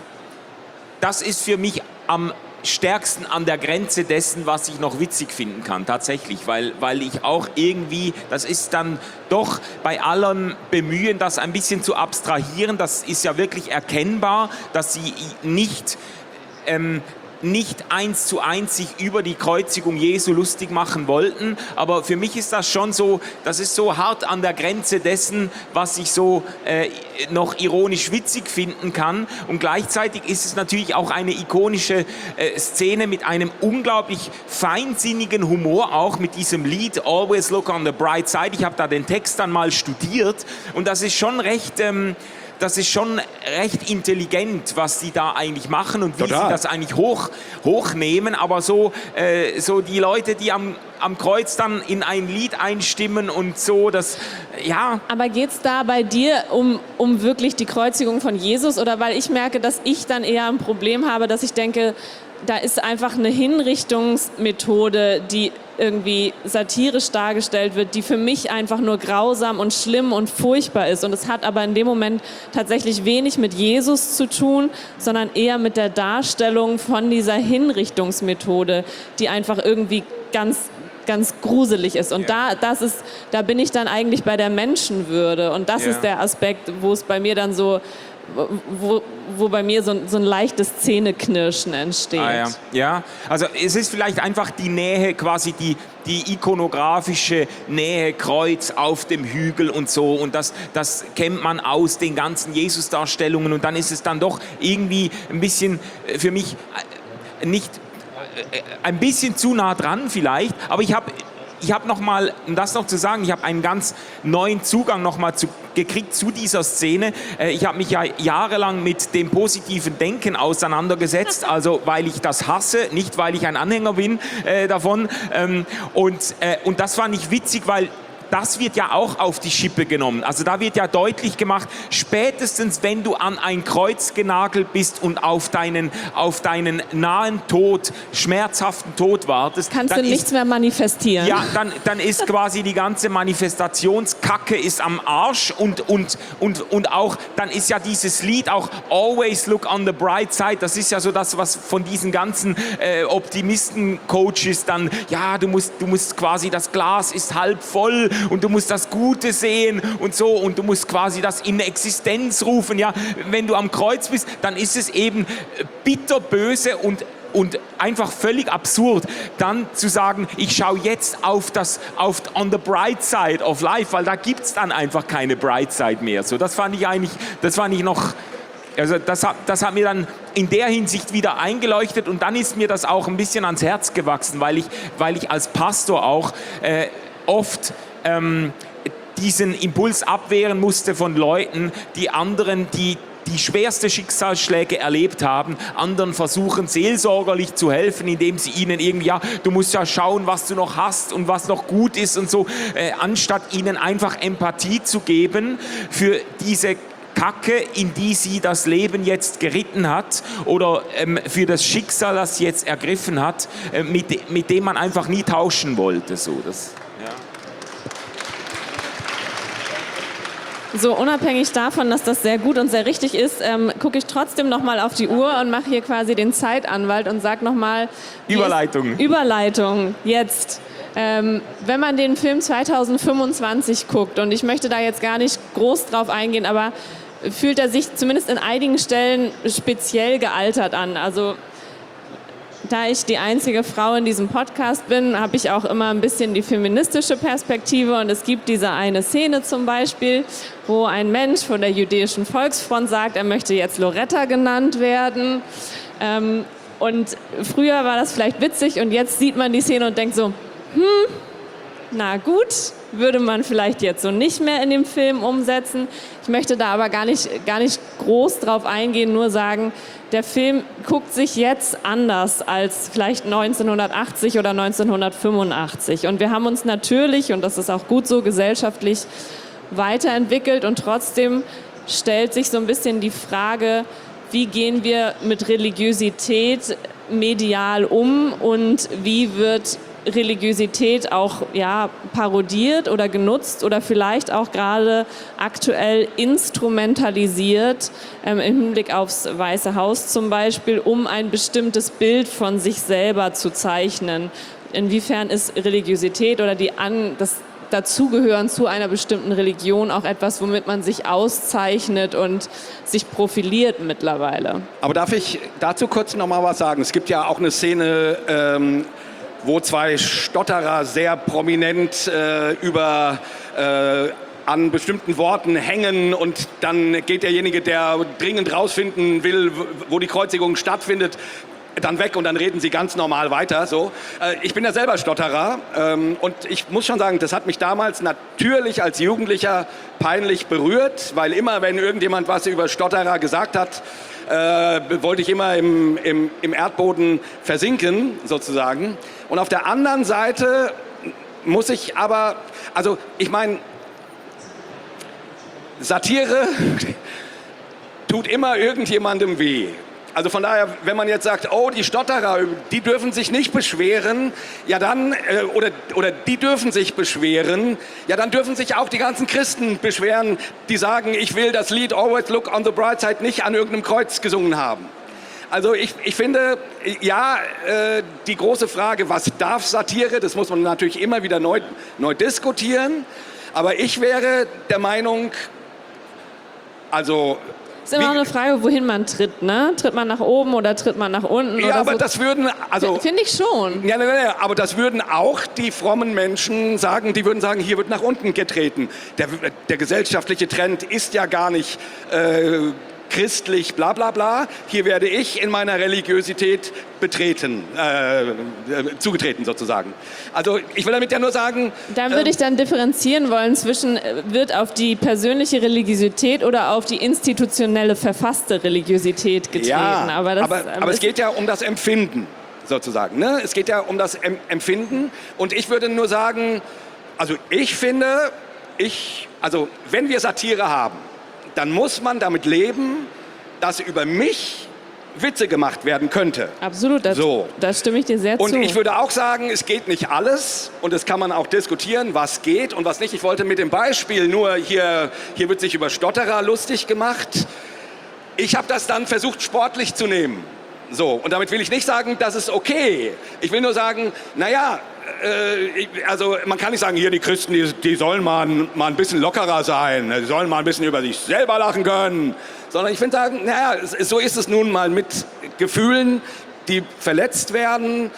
das ist für mich am stärksten an der Grenze dessen, was ich noch witzig finden kann, tatsächlich, weil, weil ich auch irgendwie, das ist dann doch bei allem Bemühen, das ein bisschen zu abstrahieren, das ist ja wirklich erkennbar, dass sie nicht ähm, nicht eins zu eins sich über die Kreuzigung Jesu lustig machen wollten, aber für mich ist das schon so, das ist so hart an der Grenze dessen, was ich so äh, noch ironisch witzig finden kann, und gleichzeitig ist es natürlich auch eine ikonische äh, Szene mit einem unglaublich feinsinnigen Humor, auch mit diesem Lied Always Look on the Bright Side. Ich habe da den Text dann mal studiert und das ist schon recht... Ähm, Das ist schon recht intelligent, was sie da eigentlich machen und wie Total. sie das eigentlich hoch, hochnehmen. Aber so, äh, so die Leute, die am, am Kreuz dann in ein Lied einstimmen und so, das, ja. Aber geht es da bei dir um, um wirklich die Kreuzigung von Jesus? Oder weil ich merke, dass ich dann eher ein Problem habe, dass ich denke, da ist einfach eine Hinrichtungsmethode, die irgendwie satirisch dargestellt wird, die für mich einfach nur grausam und schlimm und furchtbar ist. Und es hat aber in dem Moment tatsächlich wenig mit Jesus zu tun, sondern eher mit der Darstellung von dieser Hinrichtungsmethode, die einfach irgendwie ganz ganz gruselig ist. Und ja. da, das ist, da bin ich dann eigentlich bei der Menschenwürde. Und das ja. ist der Aspekt, wo es bei mir dann so Wo, wo bei mir so, so ein leichtes Zähneknirschen entsteht. Ah, ja. ja, also es ist vielleicht einfach die Nähe, quasi die, die ikonografische Nähe, Kreuz auf dem Hügel und so, und das, das kennt man aus den ganzen Jesus-Darstellungen, und dann ist es dann doch irgendwie ein bisschen für mich nicht, ein bisschen zu nah dran vielleicht, aber ich habe Ich habe noch mal, um das noch zu sagen, ich habe einen ganz neuen Zugang noch mal zu, gekriegt zu dieser Szene. Äh, ich habe mich ja jahrelang mit dem positiven Denken auseinandergesetzt, also weil ich das hasse, nicht weil ich ein Anhänger bin äh, davon. Ähm, und, äh, und das fand ich witzig, weil das wird ja auch auf die Schippe genommen. Also da wird ja deutlich gemacht, spätestens wenn du an ein Kreuz genagelt bist und auf deinen, auf deinen nahen Tod, schmerzhaften Tod wartest, kannst dann du nichts ist, mehr manifestieren. Ja, dann, dann ist quasi die ganze Manifestationskacke ist am Arsch, und, und, und, und auch, dann ist ja dieses Lied auch Always Look on the Bright Side, das ist ja so das, was von diesen ganzen äh, Optimisten-Coaches dann, ja, du musst, du musst quasi, das Glas ist halb voll, und du musst das Gute sehen und so, und du musst quasi das in Existenz rufen. Ja? Wenn du am Kreuz bist, dann ist es eben bitterböse und und einfach völlig absurd, dann zu sagen, ich schaue jetzt auf das, auf on the bright side of life, weil da gibt es dann einfach keine bright side mehr. So, das fand ich eigentlich, das fand ich noch, also das hat, das hat mir dann in der Hinsicht wieder eingeleuchtet, und dann ist mir das auch ein bisschen ans Herz gewachsen, weil ich, weil ich als Pastor auch äh, oft ähm, diesen Impuls abwehren musste von Leuten, die anderen, die die schwerste Schicksalsschläge erlebt haben, anderen versuchen seelsorgerlich zu helfen, indem sie ihnen irgendwie, ja, du musst ja schauen, was du noch hast und was noch gut ist und so, äh, anstatt ihnen einfach Empathie zu geben für diese Kacke, in die sie das Leben jetzt geritten hat, oder ähm, für das Schicksal, das sie jetzt ergriffen hat, äh, mit, mit dem man einfach nie tauschen wollte. So, das, ja. So, unabhängig davon, dass das sehr gut und sehr richtig ist, ähm, gucke ich trotzdem noch mal auf die Uhr und mache hier quasi den Zeitanwalt und sage noch mal... Überleitung. Überleitung, jetzt. Ähm, wenn man den Film zwanzig fünfundzwanzig guckt, und ich möchte da jetzt gar nicht groß drauf eingehen, aber fühlt er sich zumindest in einigen Stellen speziell gealtert an. Also da ich die einzige Frau in diesem Podcast bin, habe ich auch immer ein bisschen die feministische Perspektive, und es gibt diese eine Szene zum Beispiel, wo ein Mensch von der Jüdischen Volksfront sagt, er möchte jetzt Loretta genannt werden. Ähm, und früher war das vielleicht witzig, und jetzt sieht man die Szene und denkt so, hm, na gut, würde man vielleicht jetzt so nicht mehr in dem Film umsetzen. Ich möchte da aber gar nicht, gar nicht groß drauf eingehen, nur sagen, der Film guckt sich jetzt anders als vielleicht neunzehnhundertachtzig oder neunzehnhundertfünfundachtzig. Und wir haben uns natürlich, und das ist auch gut so, gesellschaftlich weiterentwickelt, und trotzdem stellt sich so ein bisschen die Frage, wie gehen wir mit Religiosität medial um, und wie wird Religiosität auch ja, parodiert oder genutzt oder vielleicht auch gerade aktuell instrumentalisiert, ähm, im Hinblick aufs Weiße Haus zum Beispiel, um ein bestimmtes Bild von sich selber zu zeichnen. Inwiefern ist Religiosität oder die An das Dazugehören zu einer bestimmten Religion auch etwas, womit man sich auszeichnet und sich profiliert mittlerweile? Aber darf ich dazu kurz noch mal was sagen? Es gibt ja auch eine Szene, ähm, wo zwei Stotterer sehr prominent äh, über äh, an bestimmten Worten hängen und dann geht derjenige, der dringend rausfinden will, wo die Kreuzigung stattfindet, dann weg und dann reden sie ganz normal weiter. So. Äh, ich bin ja selber Stotterer ähm, und ich muss schon sagen, das hat mich damals natürlich als Jugendlicher peinlich berührt, weil immer, wenn irgendjemand was über Stotterer gesagt hat, äh, wollte ich immer im, im, im Erdboden versinken, sozusagen. Und auf der anderen Seite muss ich aber, also ich meine, Satire tut immer irgendjemandem weh. Also von daher, wenn man jetzt sagt, oh, die Stotterer, die dürfen sich nicht beschweren, ja dann, äh, oder, oder die dürfen sich beschweren, ja dann dürfen sich auch die ganzen Christen beschweren, die sagen, ich will das Lied Always Look on the Bright Side nicht an irgendeinem Kreuz gesungen haben. Also ich, ich finde, ja, äh, die große Frage, was darf Satire, das muss man natürlich immer wieder neu, neu diskutieren, aber ich wäre der Meinung, also... Es ist immer Wie, noch eine Frage, wohin man tritt, ne? Tritt man nach oben oder tritt man nach unten? Ja, oder aber so? das würden, also... Finde ich schon. Ja, ja, ja, aber das würden auch die frommen Menschen sagen, die würden sagen, hier wird nach unten getreten. Der, der gesellschaftliche Trend ist ja gar nicht äh, christlich, bla bla bla. Hier werde ich in meiner Religiosität betreten, äh, äh, zugetreten sozusagen. Also ich will damit ja nur sagen... Da würde äh, ich dann differenzieren wollen zwischen, äh, wird auf die persönliche Religiosität oder auf die institutionelle verfasste Religiosität getreten. Ja, aber das, aber, ähm, aber es ist- geht ja um das Empfinden sozusagen. Ne? Es geht ja um das em Empfinden und ich würde nur sagen, also ich finde, ich, also wenn wir Satire haben, dann muss man damit leben, dass über mich Witze gemacht werden könnte. Absolut, das, So. das stimme ich dir sehr Und zu. ich würde auch sagen, es geht nicht alles und das kann man auch diskutieren, was geht und was nicht. Ich wollte mit dem Beispiel nur, hier, hier wird sich über Stotterer lustig gemacht. Ich habe das dann versucht, sportlich zu nehmen. So, und damit will ich nicht sagen, das ist okay. Ich will nur sagen, naja, äh, ich- also man kann nicht sagen, hier die Christen, die, die sollen mal, ein- mal ein bisschen lockerer sein, die sollen mal ein bisschen über sich selber lachen können. Sondern ich finde sagen, naja, es- so ist es nun mal mit Gefühlen, die verletzt werden.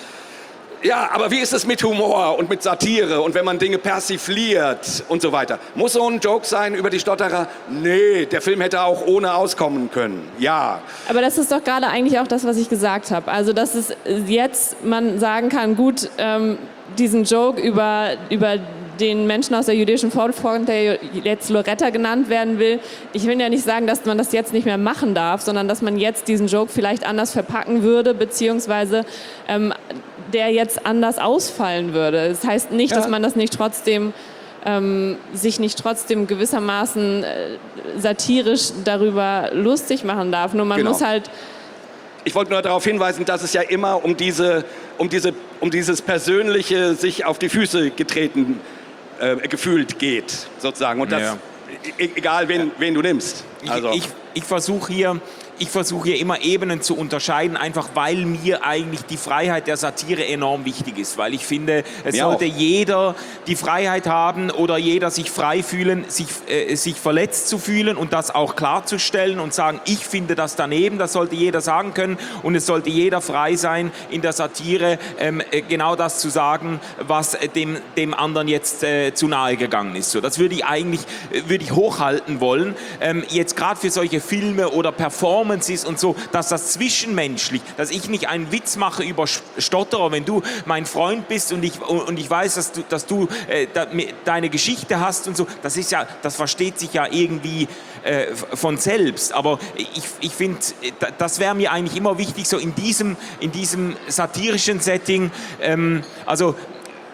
Ja, aber wie ist es mit Humor und mit Satire und wenn man Dinge persifliert und so weiter? Muss so ein Joke sein über die Stotterer? Nee, der Film hätte auch ohne auskommen können. Ja. Aber das ist doch gerade eigentlich auch das, was ich gesagt habe. Also, dass es jetzt man sagen kann, gut, ähm, diesen Joke über, über den Menschen aus der jüdischen Volksfront, der jetzt Loretta genannt werden will, ich will ja nicht sagen, dass man das jetzt nicht mehr machen darf, sondern dass man jetzt diesen Joke vielleicht anders verpacken würde, beziehungsweise ähm, der jetzt anders ausfallen würde. Das heißt nicht, Ja. dass man das nicht trotzdem ähm, sich nicht trotzdem gewissermaßen äh, satirisch darüber lustig machen darf. Nur man Genau. muss halt Ich wollte nur darauf hinweisen, dass es ja immer um, diese, um, diese, um dieses persönliche, sich auf die Füße getreten äh, gefühlt geht, sozusagen. Und das, Ja. e egal wen, wen du nimmst. Also. Ich, ich, ich versuche hier, ich versuche hier immer Ebenen zu unterscheiden, einfach weil mir eigentlich die Freiheit der Satire enorm wichtig ist. Weil ich finde, es Mir sollte auch. jeder die Freiheit haben oder jeder sich frei fühlen, sich, äh, sich verletzt zu fühlen und das auch klarzustellen und sagen, ich finde das daneben, das sollte jeder sagen können und es sollte jeder frei sein, in der Satire ähm, äh, genau das zu sagen, was äh, dem, dem anderen jetzt äh, zu nahe gegangen ist. So, das würde ich eigentlich äh, würde ich hochhalten wollen. Ähm, jetzt gerade für solche Filme oder Performances und so, dass das zwischenmenschlich, dass ich nicht einen Witz mache über Stotterer, wenn du mein Freund bist und ich, und ich weiß, dass du, dass du äh, da, deine Geschichte hast und so, das ist ja, das versteht sich ja irgendwie äh, von selbst. Aber ich, ich finde, das wäre mir eigentlich immer wichtig, so in diesem, in diesem satirischen Setting, ähm, also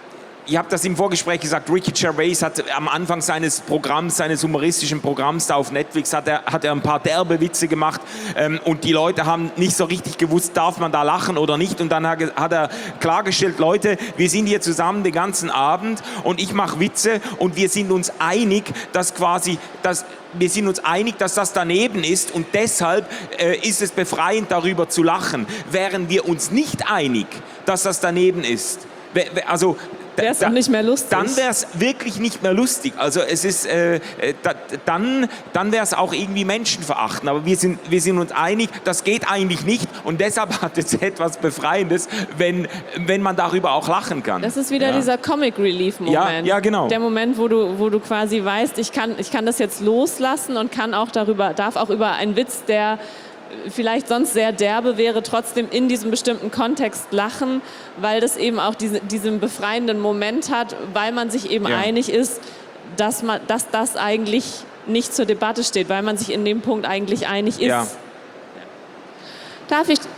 ich habe das im Vorgespräch gesagt, Ricky Gervais hat am Anfang seines Programms, seines humoristischen Programms da auf Netflix, hat er, hat er ein paar derbe Witze gemacht ähm, und die Leute haben nicht so richtig gewusst, darf man da lachen oder nicht, und dann hat, hat er klargestellt, Leute, wir sind hier zusammen den ganzen Abend und ich mache Witze und wir sind uns einig, dass quasi, dass wir sind uns einig, dass das daneben ist, und deshalb äh, ist es befreiend, darüber zu lachen. Wären wir uns nicht einig, dass das daneben ist, also wäre es auch nicht mehr lustig. Dann wäre es wirklich nicht mehr lustig. Also es ist, äh, da, dann, dann wäre es auch irgendwie menschenverachtend. Aber wir sind, wir sind uns einig, das geht eigentlich nicht. Und deshalb hat es etwas Befreiendes, wenn, wenn man darüber auch lachen kann. Das ist wieder ja. dieser Comic Relief Moment. Ja, ja, genau. Der Moment, wo du, wo du quasi weißt, ich kann, ich kann das jetzt loslassen und kann auch darüber, darf auch über einen Witz, der vielleicht sonst sehr derbe wäre, trotzdem in diesem bestimmten Kontext lachen, weil das eben auch diese, diesen befreienden Moment hat, weil man sich eben ja. einig ist, dass, man, dass das eigentlich nicht zur Debatte steht, weil man sich in dem Punkt eigentlich einig ist. Ja. Darf ich...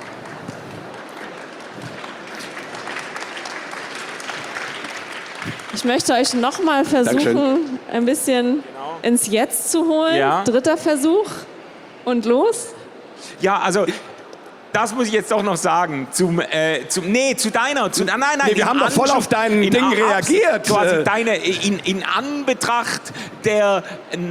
Ich möchte euch noch mal versuchen, Dankeschön. ein bisschen Genau. ins Jetzt zu holen. Ja. Dritter Versuch und los. Ja, also das muss ich jetzt doch noch sagen. Zum, äh, zum, nee, zu deiner. Zu, nein, nein, Nee, wir in haben doch voll Anschluss- auf dein in Ding Abs- reagiert. Quasi Äh. deine, in, in Anbetracht der,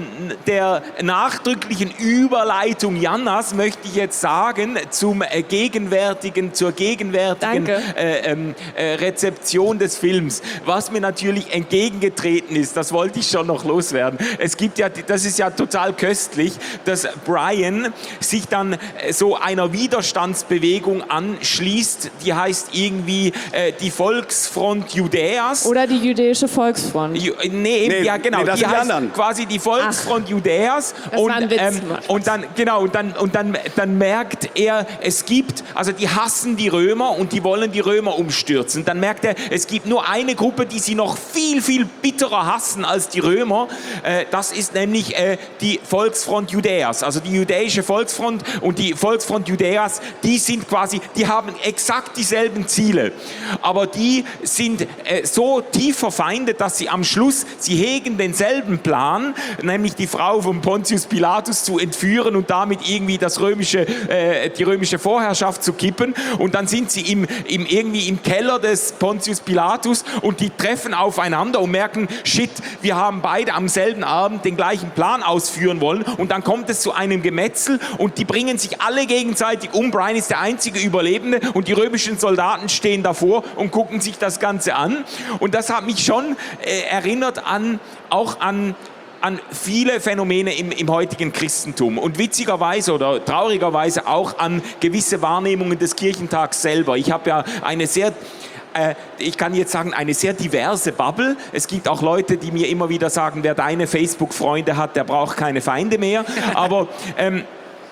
der nachdrücklichen Überleitung Jannas möchte ich jetzt sagen, zum äh, gegenwärtigen, zur gegenwärtigen Danke. äh, ähm, äh, Rezeption des Films. Was mir natürlich entgegengetreten ist, das wollte ich schon noch loswerden. Es gibt ja, das ist ja total köstlich, dass Brian sich dann äh, so einer Widerstandsbewegung anschließt, die heißt irgendwie äh, die Volksfront Judäas. Oder die jüdische Volksfront. Ju nee, Nee, ja genau, nee, das die sind die heißt anderen. quasi die Volksfront Ach, Judäas. das und, war ein Witz. ähm, und dann genau und dann und dann dann merkt er, es gibt, also die hassen die Römer und die wollen die Römer umstürzen. Dann merkt er, es gibt nur eine Gruppe, die sie noch viel viel bitterer hassen als die Römer. Äh, das ist nämlich äh, die Volksfront Judäas, also die jüdische Volksfront, und die Volksfront Judäas, die sind quasi, die haben exakt dieselben Ziele, aber die sind äh, so tief verfeindet, dass sie am Schluss, sie hegen denselben Plan, nämlich die Frau von Pontius Pilatus zu entführen und damit irgendwie das römische, äh, die römische Vorherrschaft zu kippen, und dann sind sie im, im, irgendwie im Keller des Pontius Pilatus und die treffen aufeinander und merken, shit, wir haben beide am selben Abend den gleichen Plan ausführen wollen, und dann kommt es zu einem Gemetzel und die bringen sich alle gegenseitig um. Brian ist der einzige Überlebende und die römischen Soldaten stehen davor und gucken sich das Ganze an, und das hat mich schon äh, erinnert an, auch an an viele Phänomene im, im heutigen Christentum und witzigerweise oder traurigerweise auch an gewisse Wahrnehmungen des Kirchentags selber. Ich habe ja eine sehr Äh, ich kann jetzt sagen, eine sehr diverse Bubble. Es gibt auch Leute, die mir immer wieder sagen, wer deine Facebook-Freunde hat, der braucht keine Feinde mehr. Aber ähm,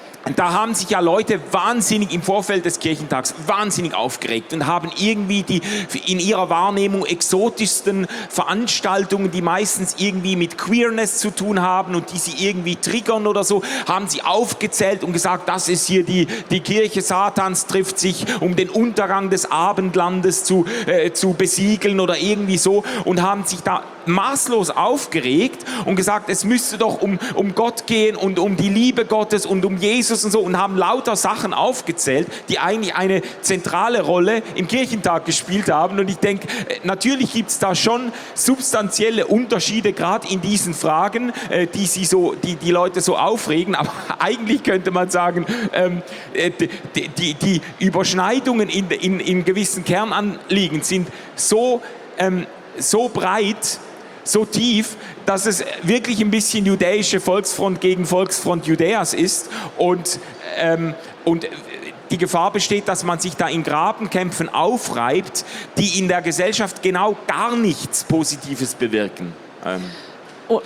da haben sich ja Leute wahnsinnig im Vorfeld des Kirchentags wahnsinnig aufgeregt und haben irgendwie die in ihrer Wahrnehmung exotischsten Veranstaltungen, die meistens irgendwie mit Queerness zu tun haben und die sie irgendwie triggern oder so, haben sie aufgezählt und gesagt, das ist hier die, die Kirche Satans, trifft sich, um den Untergang des Abendlandes zu, äh, zu besiegeln oder irgendwie so, und haben sich da maßlos aufgeregt und gesagt, es müsste doch um, um Gott gehen und um die Liebe Gottes und um Jesus und so, und haben lauter Sachen aufgezählt, die eigentlich eine zentrale Rolle im Kirchentag gespielt haben. Und ich denke, natürlich gibt es da schon substanzielle Unterschiede, gerade in diesen Fragen, äh, die, sie so, die die Leute so aufregen, aber eigentlich könnte man sagen, ähm, die, die, die Überschneidungen in, in, in gewissen Kernanliegen sind so, ähm, so breit, so tief, dass es wirklich ein bisschen judäische Volksfront gegen Volksfront Judäas ist, und, ähm, und die Gefahr besteht, dass man sich da in Grabenkämpfen aufreibt, die in der Gesellschaft genau gar nichts Positives bewirken. Ähm. Oh.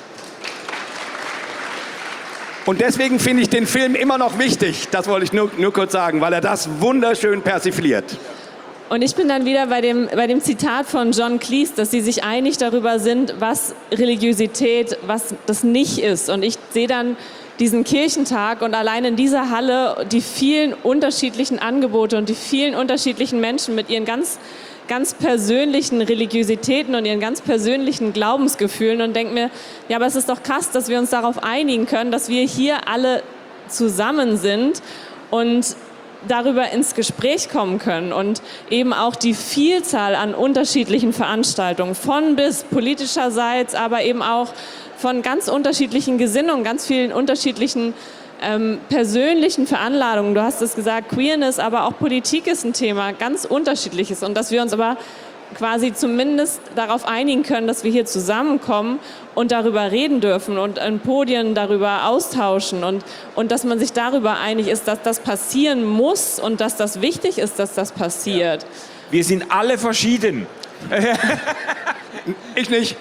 Und deswegen finde ich den Film immer noch wichtig, das wollte ich nur, nur kurz sagen, weil er das wunderschön persifliert. Und ich bin dann wieder bei dem, bei dem Zitat von John Cleese, dass sie sich einig darüber sind, was Religiosität, was das nicht ist. Und ich sehe dann diesen Kirchentag und allein in dieser Halle die vielen unterschiedlichen Angebote und die vielen unterschiedlichen Menschen mit ihren ganz ganz persönlichen Religiositäten und ihren ganz persönlichen Glaubensgefühlen und denke mir, ja, aber es ist doch krass, dass wir uns darauf einigen können, dass wir hier alle zusammen sind und darüber ins Gespräch kommen können und eben auch die Vielzahl an unterschiedlichen Veranstaltungen von bis politischerseits, aber eben auch von ganz unterschiedlichen Gesinnungen, ganz vielen unterschiedlichen ähm, persönlichen Veranladungen. Du hast es gesagt, Queerness, aber auch Politik ist ein Thema, ganz unterschiedliches und dass wir uns aber quasi zumindest darauf einigen können, dass wir hier zusammenkommen und darüber reden dürfen und an Podien darüber austauschen und, und dass man sich darüber einig ist, dass das passieren muss und dass das wichtig ist, dass das passiert. Ja. Wir sind alle verschieden. Ich nicht.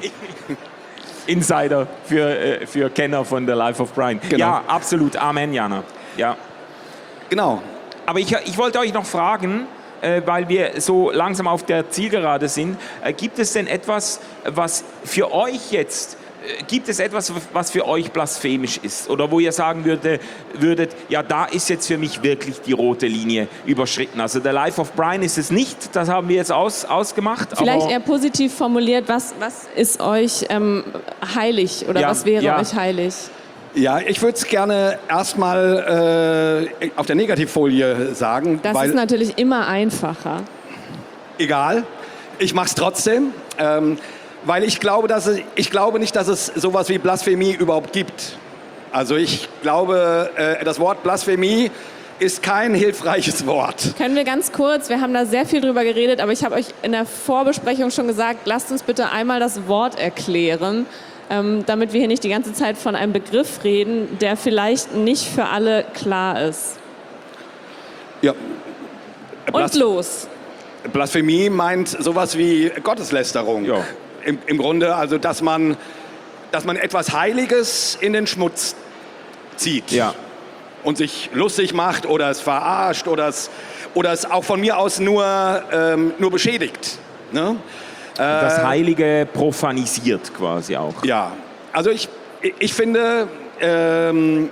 Insider für, äh, für Kenner von der Life of Brian. Genau. Ja, absolut. Amen, Jana. Ja. Genau. Aber ich, ich wollte euch noch fragen, äh, weil wir so langsam auf der Zielgerade sind, äh, gibt es denn etwas, was für euch jetzt, äh, gibt es etwas, was für euch blasphemisch ist? Oder wo ihr sagen würde, würdet, ja, da ist jetzt für mich wirklich die rote Linie überschritten. Also der Life of Brian ist es nicht, das haben wir jetzt aus, ausgemacht. Vielleicht aber eher positiv formuliert, was, was ist euch ähm, heilig oder Ja, was wäre ja. euch heilig? Ja, ich würde es gerne erstmal äh, auf der Negativfolie sagen, Das weil ist natürlich immer einfacher. egal, ich mache es trotzdem, ähm, weil ich glaube, dass es, ich glaube nicht, dass es sowas wie Blasphemie überhaupt gibt. Also ich glaube, äh, das Wort Blasphemie ist kein hilfreiches Wort. Können wir ganz kurz, wir haben da sehr viel drüber geredet, aber ich habe euch in der Vorbesprechung schon gesagt, lasst uns bitte einmal das Wort erklären, ähm, damit wir hier nicht die ganze Zeit von einem Begriff reden, der vielleicht nicht für alle klar ist. Ja. Und Blas- los. Blasphemie meint sowas wie Gotteslästerung. Ja. Im, Im Grunde, also dass man, dass man etwas Heiliges in den Schmutz zieht. Ja. Und sich lustig macht oder es verarscht oder es, oder es auch von mir aus nur, ähm, nur beschädigt. Ne? das Äh, Heilige profanisiert quasi auch. Ja, also ich, ich finde, ähm,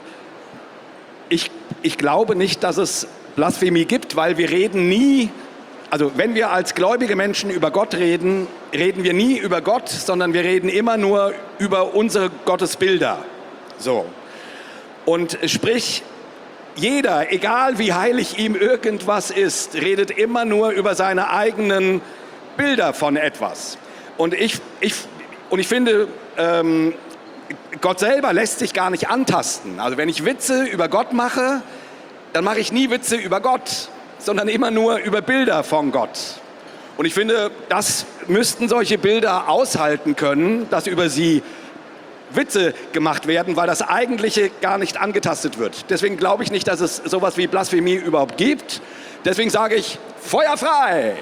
ich, ich glaube nicht, dass es Blasphemie gibt, weil wir reden nie, also wenn wir als gläubige Menschen über Gott reden, reden wir nie über Gott, sondern wir reden immer nur über unsere Gottesbilder. So. Und sprich, jeder, egal wie heilig ihm irgendwas ist, redet immer nur über seine eigenen Bilder von etwas. Und ich, ich, und ich finde, ähm, Gott selber lässt sich gar nicht antasten. Also wenn ich Witze über Gott mache, dann mache ich nie Witze über Gott, sondern immer nur über Bilder von Gott. Und ich finde, das müssten solche Bilder aushalten können, dass über sie Witze gemacht werden, weil das Eigentliche gar nicht angetastet wird. Deswegen glaube ich nicht, dass es sowas wie Blasphemie überhaupt gibt. Deswegen sage ich, Feuer frei!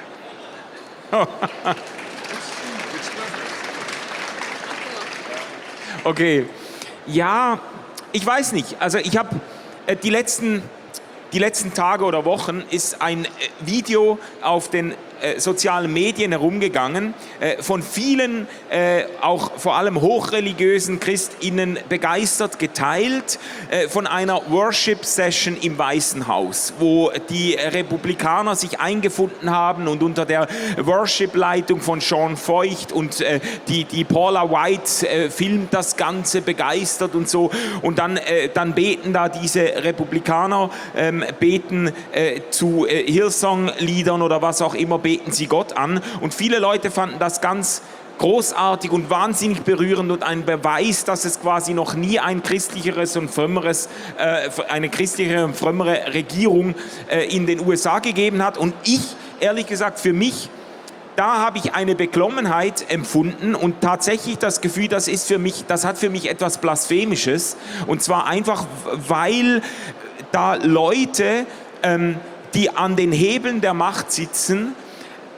Okay. Ja, ich weiß nicht. Also ich habe äh, die letzten, die letzten Tage oder Wochen ist ein äh, Video auf den äh, sozialen Medien herumgegangen, äh, von vielen, äh, auch vor allem hochreligiösen ChristInnen begeistert geteilt, äh, von einer Worship-Session im Weißen Haus, wo die Republikaner sich eingefunden haben und unter der Worship-Leitung von Sean Feucht und äh, die, die Paula White äh, filmt das Ganze begeistert und so und dann, äh, dann beten da diese Republikaner, ähm, beten äh, zu äh, Hillsong-Liedern oder was auch immer, beten sie Gott an und viele Leute fanden das ganz großartig und wahnsinnig berührend und ein Beweis, dass es quasi noch nie ein christlicheres und frömmeres, äh, eine christlichere und frömmere Regierung äh, in den U S A gegeben hat. Und ich, ehrlich gesagt, für mich, da habe ich eine Beklommenheit empfunden und tatsächlich das Gefühl, das ist für mich, das hat für mich etwas Blasphemisches. Und zwar einfach, weil da Leute, ähm, die an den Hebeln der Macht sitzen,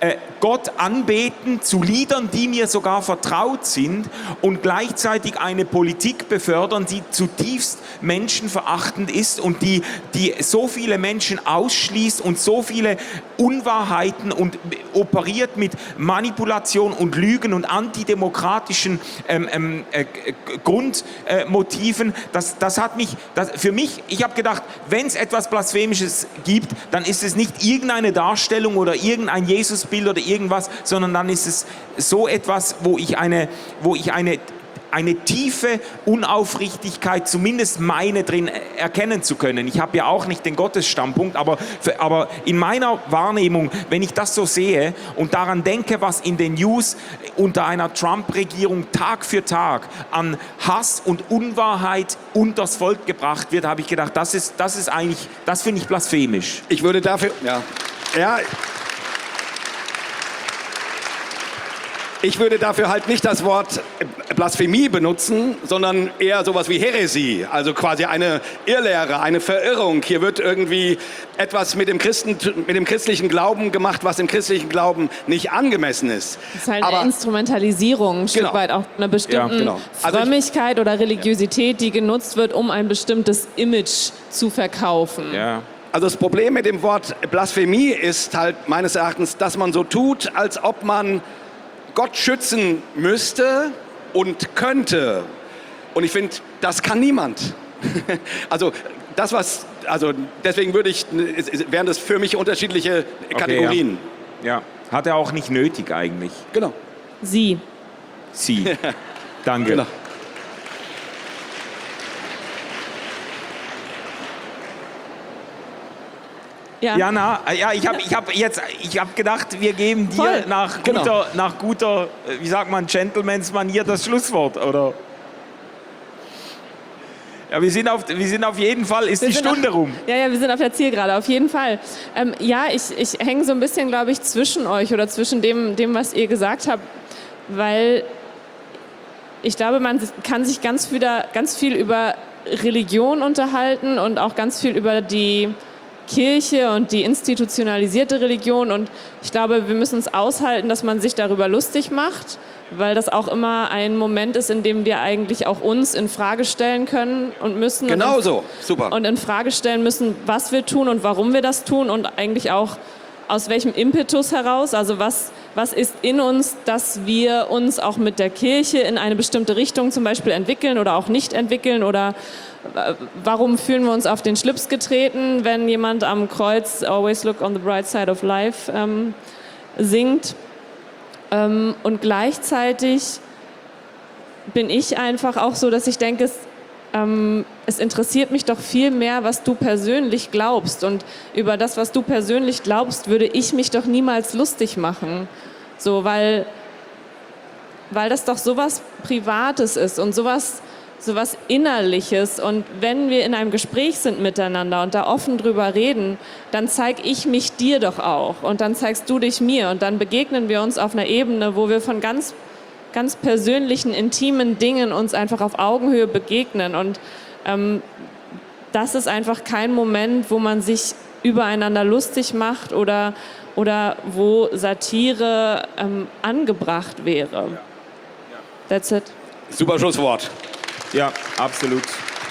äh, Gott anbeten zu Liedern, die mir sogar vertraut sind und gleichzeitig eine Politik befördern, die zutiefst menschenverachtend ist und die, die so viele Menschen ausschließt und so viele Unwahrheiten und operiert mit Manipulation und Lügen und antidemokratischen ähm, ähm, äh, Grundmotiven. Das, das hat mich, das, für mich, ich habe gedacht, wenn es etwas Blasphemisches gibt, dann ist es nicht irgendeine Darstellung oder irgendein Jesusbild oder irgendwas, sondern dann ist es so etwas, wo ich eine, wo ich eine eine tiefe Unaufrichtigkeit, zumindest meine drin erkennen zu können. Ich habe ja auch nicht den Gottesstandpunkt, aber, aber in meiner Wahrnehmung, wenn ich das so sehe und daran denke, was in den News unter einer Trump-Regierung Tag für Tag an Hass und Unwahrheit unters Volk gebracht wird, habe ich gedacht, das ist, das ist eigentlich, das finde ich blasphemisch. Ich würde dafür, ja, ja, ich würde dafür halt nicht das Wort Blasphemie benutzen, sondern eher sowas wie Häresie, also quasi eine Irrlehre, eine Verirrung. Hier wird irgendwie etwas mit dem, Christen, mit dem christlichen Glauben gemacht, was dem christlichen Glauben nicht angemessen ist. Das ist halt Aber eine Instrumentalisierung, ein Stück genau. weit auch einer bestimmten Ja, genau. Also ich- Frömmigkeit oder Religiosität, die genutzt wird, um ein bestimmtes Image zu verkaufen. Ja. Also das Problem mit dem Wort Blasphemie ist halt meines Erachtens, dass man so tut, als ob man Gott schützen müsste und könnte. Und ich finde, das kann niemand. Also das, was, also deswegen würde ich, wären das für mich unterschiedliche Kategorien. Okay, ja. ja, hat er auch nicht nötig eigentlich. Genau. Sie. Sie. Danke. Genau. Ja. Jana, ja, ich habe ich hab jetzt, ich habe gedacht, wir geben dir Voll. nach Genau. guter, nach guter, wie sagt man, Gentlemans-Manier das Schlusswort, oder? Ja, wir sind auf, wir sind auf jeden Fall, ist Wir die sind Stunde auf, rum. Ja, ja, wir sind auf der Zielgerade, auf jeden Fall. Ähm, ja, ich, ich hänge so ein bisschen, glaube ich, zwischen euch oder zwischen dem, dem, was ihr gesagt habt, weil ich glaube, man kann sich ganz, wieder, ganz viel über Religion unterhalten und auch ganz viel über die Kirche und die institutionalisierte Religion. Und ich glaube, wir müssen es aushalten, dass man sich darüber lustig macht, weil das auch immer ein Moment ist, in dem wir eigentlich auch uns in Frage stellen können und müssen. Genau und so, super. Und in Frage stellen müssen, was wir tun und warum wir das tun und eigentlich auch aus welchem Impetus heraus, also was, was ist in uns, dass wir uns auch mit der Kirche in eine bestimmte Richtung zum Beispiel entwickeln oder auch nicht entwickeln oder äh, warum fühlen wir uns auf den Schlips getreten, wenn jemand am Kreuz Always Look on the Bright Side of Life ähm, singt. Ähm, und gleichzeitig bin ich einfach auch so, dass ich denke, es Ähm, es interessiert mich doch viel mehr, was du persönlich glaubst. Und über das, was du persönlich glaubst, würde ich mich doch niemals lustig machen. So, weil, weil das doch sowas Privates ist und sowas, sowas Innerliches. Und wenn wir in einem Gespräch sind miteinander und da offen drüber reden, dann zeige ich mich dir doch auch. Und dann zeigst du dich mir. Und dann begegnen wir uns auf einer Ebene, wo wir von ganz ganz persönlichen, intimen Dingen uns einfach auf Augenhöhe begegnen. Und ähm, das ist einfach kein Moment, wo man sich übereinander lustig macht oder, oder wo Satire ähm, angebracht wäre. That's it. Super Schlusswort. Ja, absolut.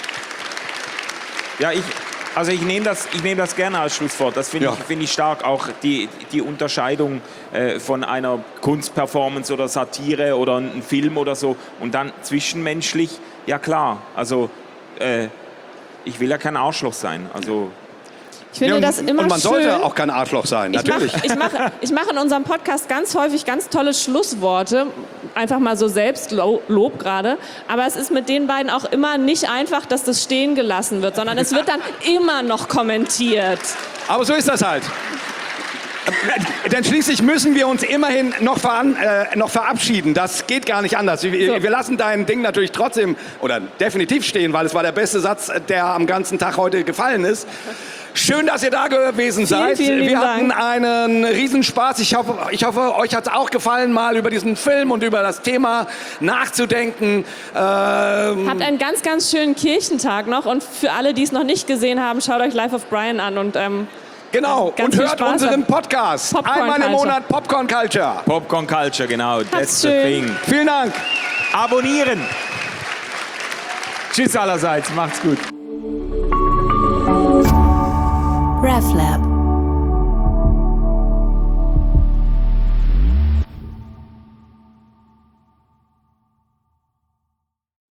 Ja, ich, also ich nehme das, ich nehm das gerne als Schlusswort. Das finde Ja. ich, find ich stark, auch die, die Unterscheidung äh, von einer Kunstperformance oder Satire oder einem Film oder so und dann zwischenmenschlich, ja klar, also äh, ich will ja kein Arschloch sein, also Ich finde Ja, und, das immer und man schön. sollte auch kein Arschloch sein, Ich natürlich. mache ich mach, ich mach in unserem Podcast ganz häufig ganz tolle Schlussworte, einfach mal so Selbstlob gerade. Aber es ist mit den beiden auch immer nicht einfach, dass das stehen gelassen wird, sondern es wird dann immer noch kommentiert. Aber so ist das halt. Denn schließlich müssen wir uns immerhin noch, veran, äh, noch verabschieden. Das geht gar nicht anders. Wir, So. wir lassen dein Ding natürlich trotzdem oder definitiv stehen, weil es war der beste Satz, der am ganzen Tag heute gefallen ist. Schön, dass ihr da gewesen seid. vielen lieben wir hatten Dank. einen Riesenspaß. Ich hoffe, ich hoffe euch hat es auch gefallen, mal über diesen Film und über das Thema nachzudenken. Ähm, Habt einen ganz, ganz schönen Kirchentag noch und für alle, die es noch nicht gesehen haben, schaut euch Life of Brian an und ähm, Genau, Ganz und viel hört Spaß. unseren Podcast. Popcorn Einmal im Culture. Monat Popcorn Culture. Popcorn Culture, genau. That's the schön. thing. Vielen Dank. Abonnieren. Tschüss allerseits. Macht's gut. RefLab.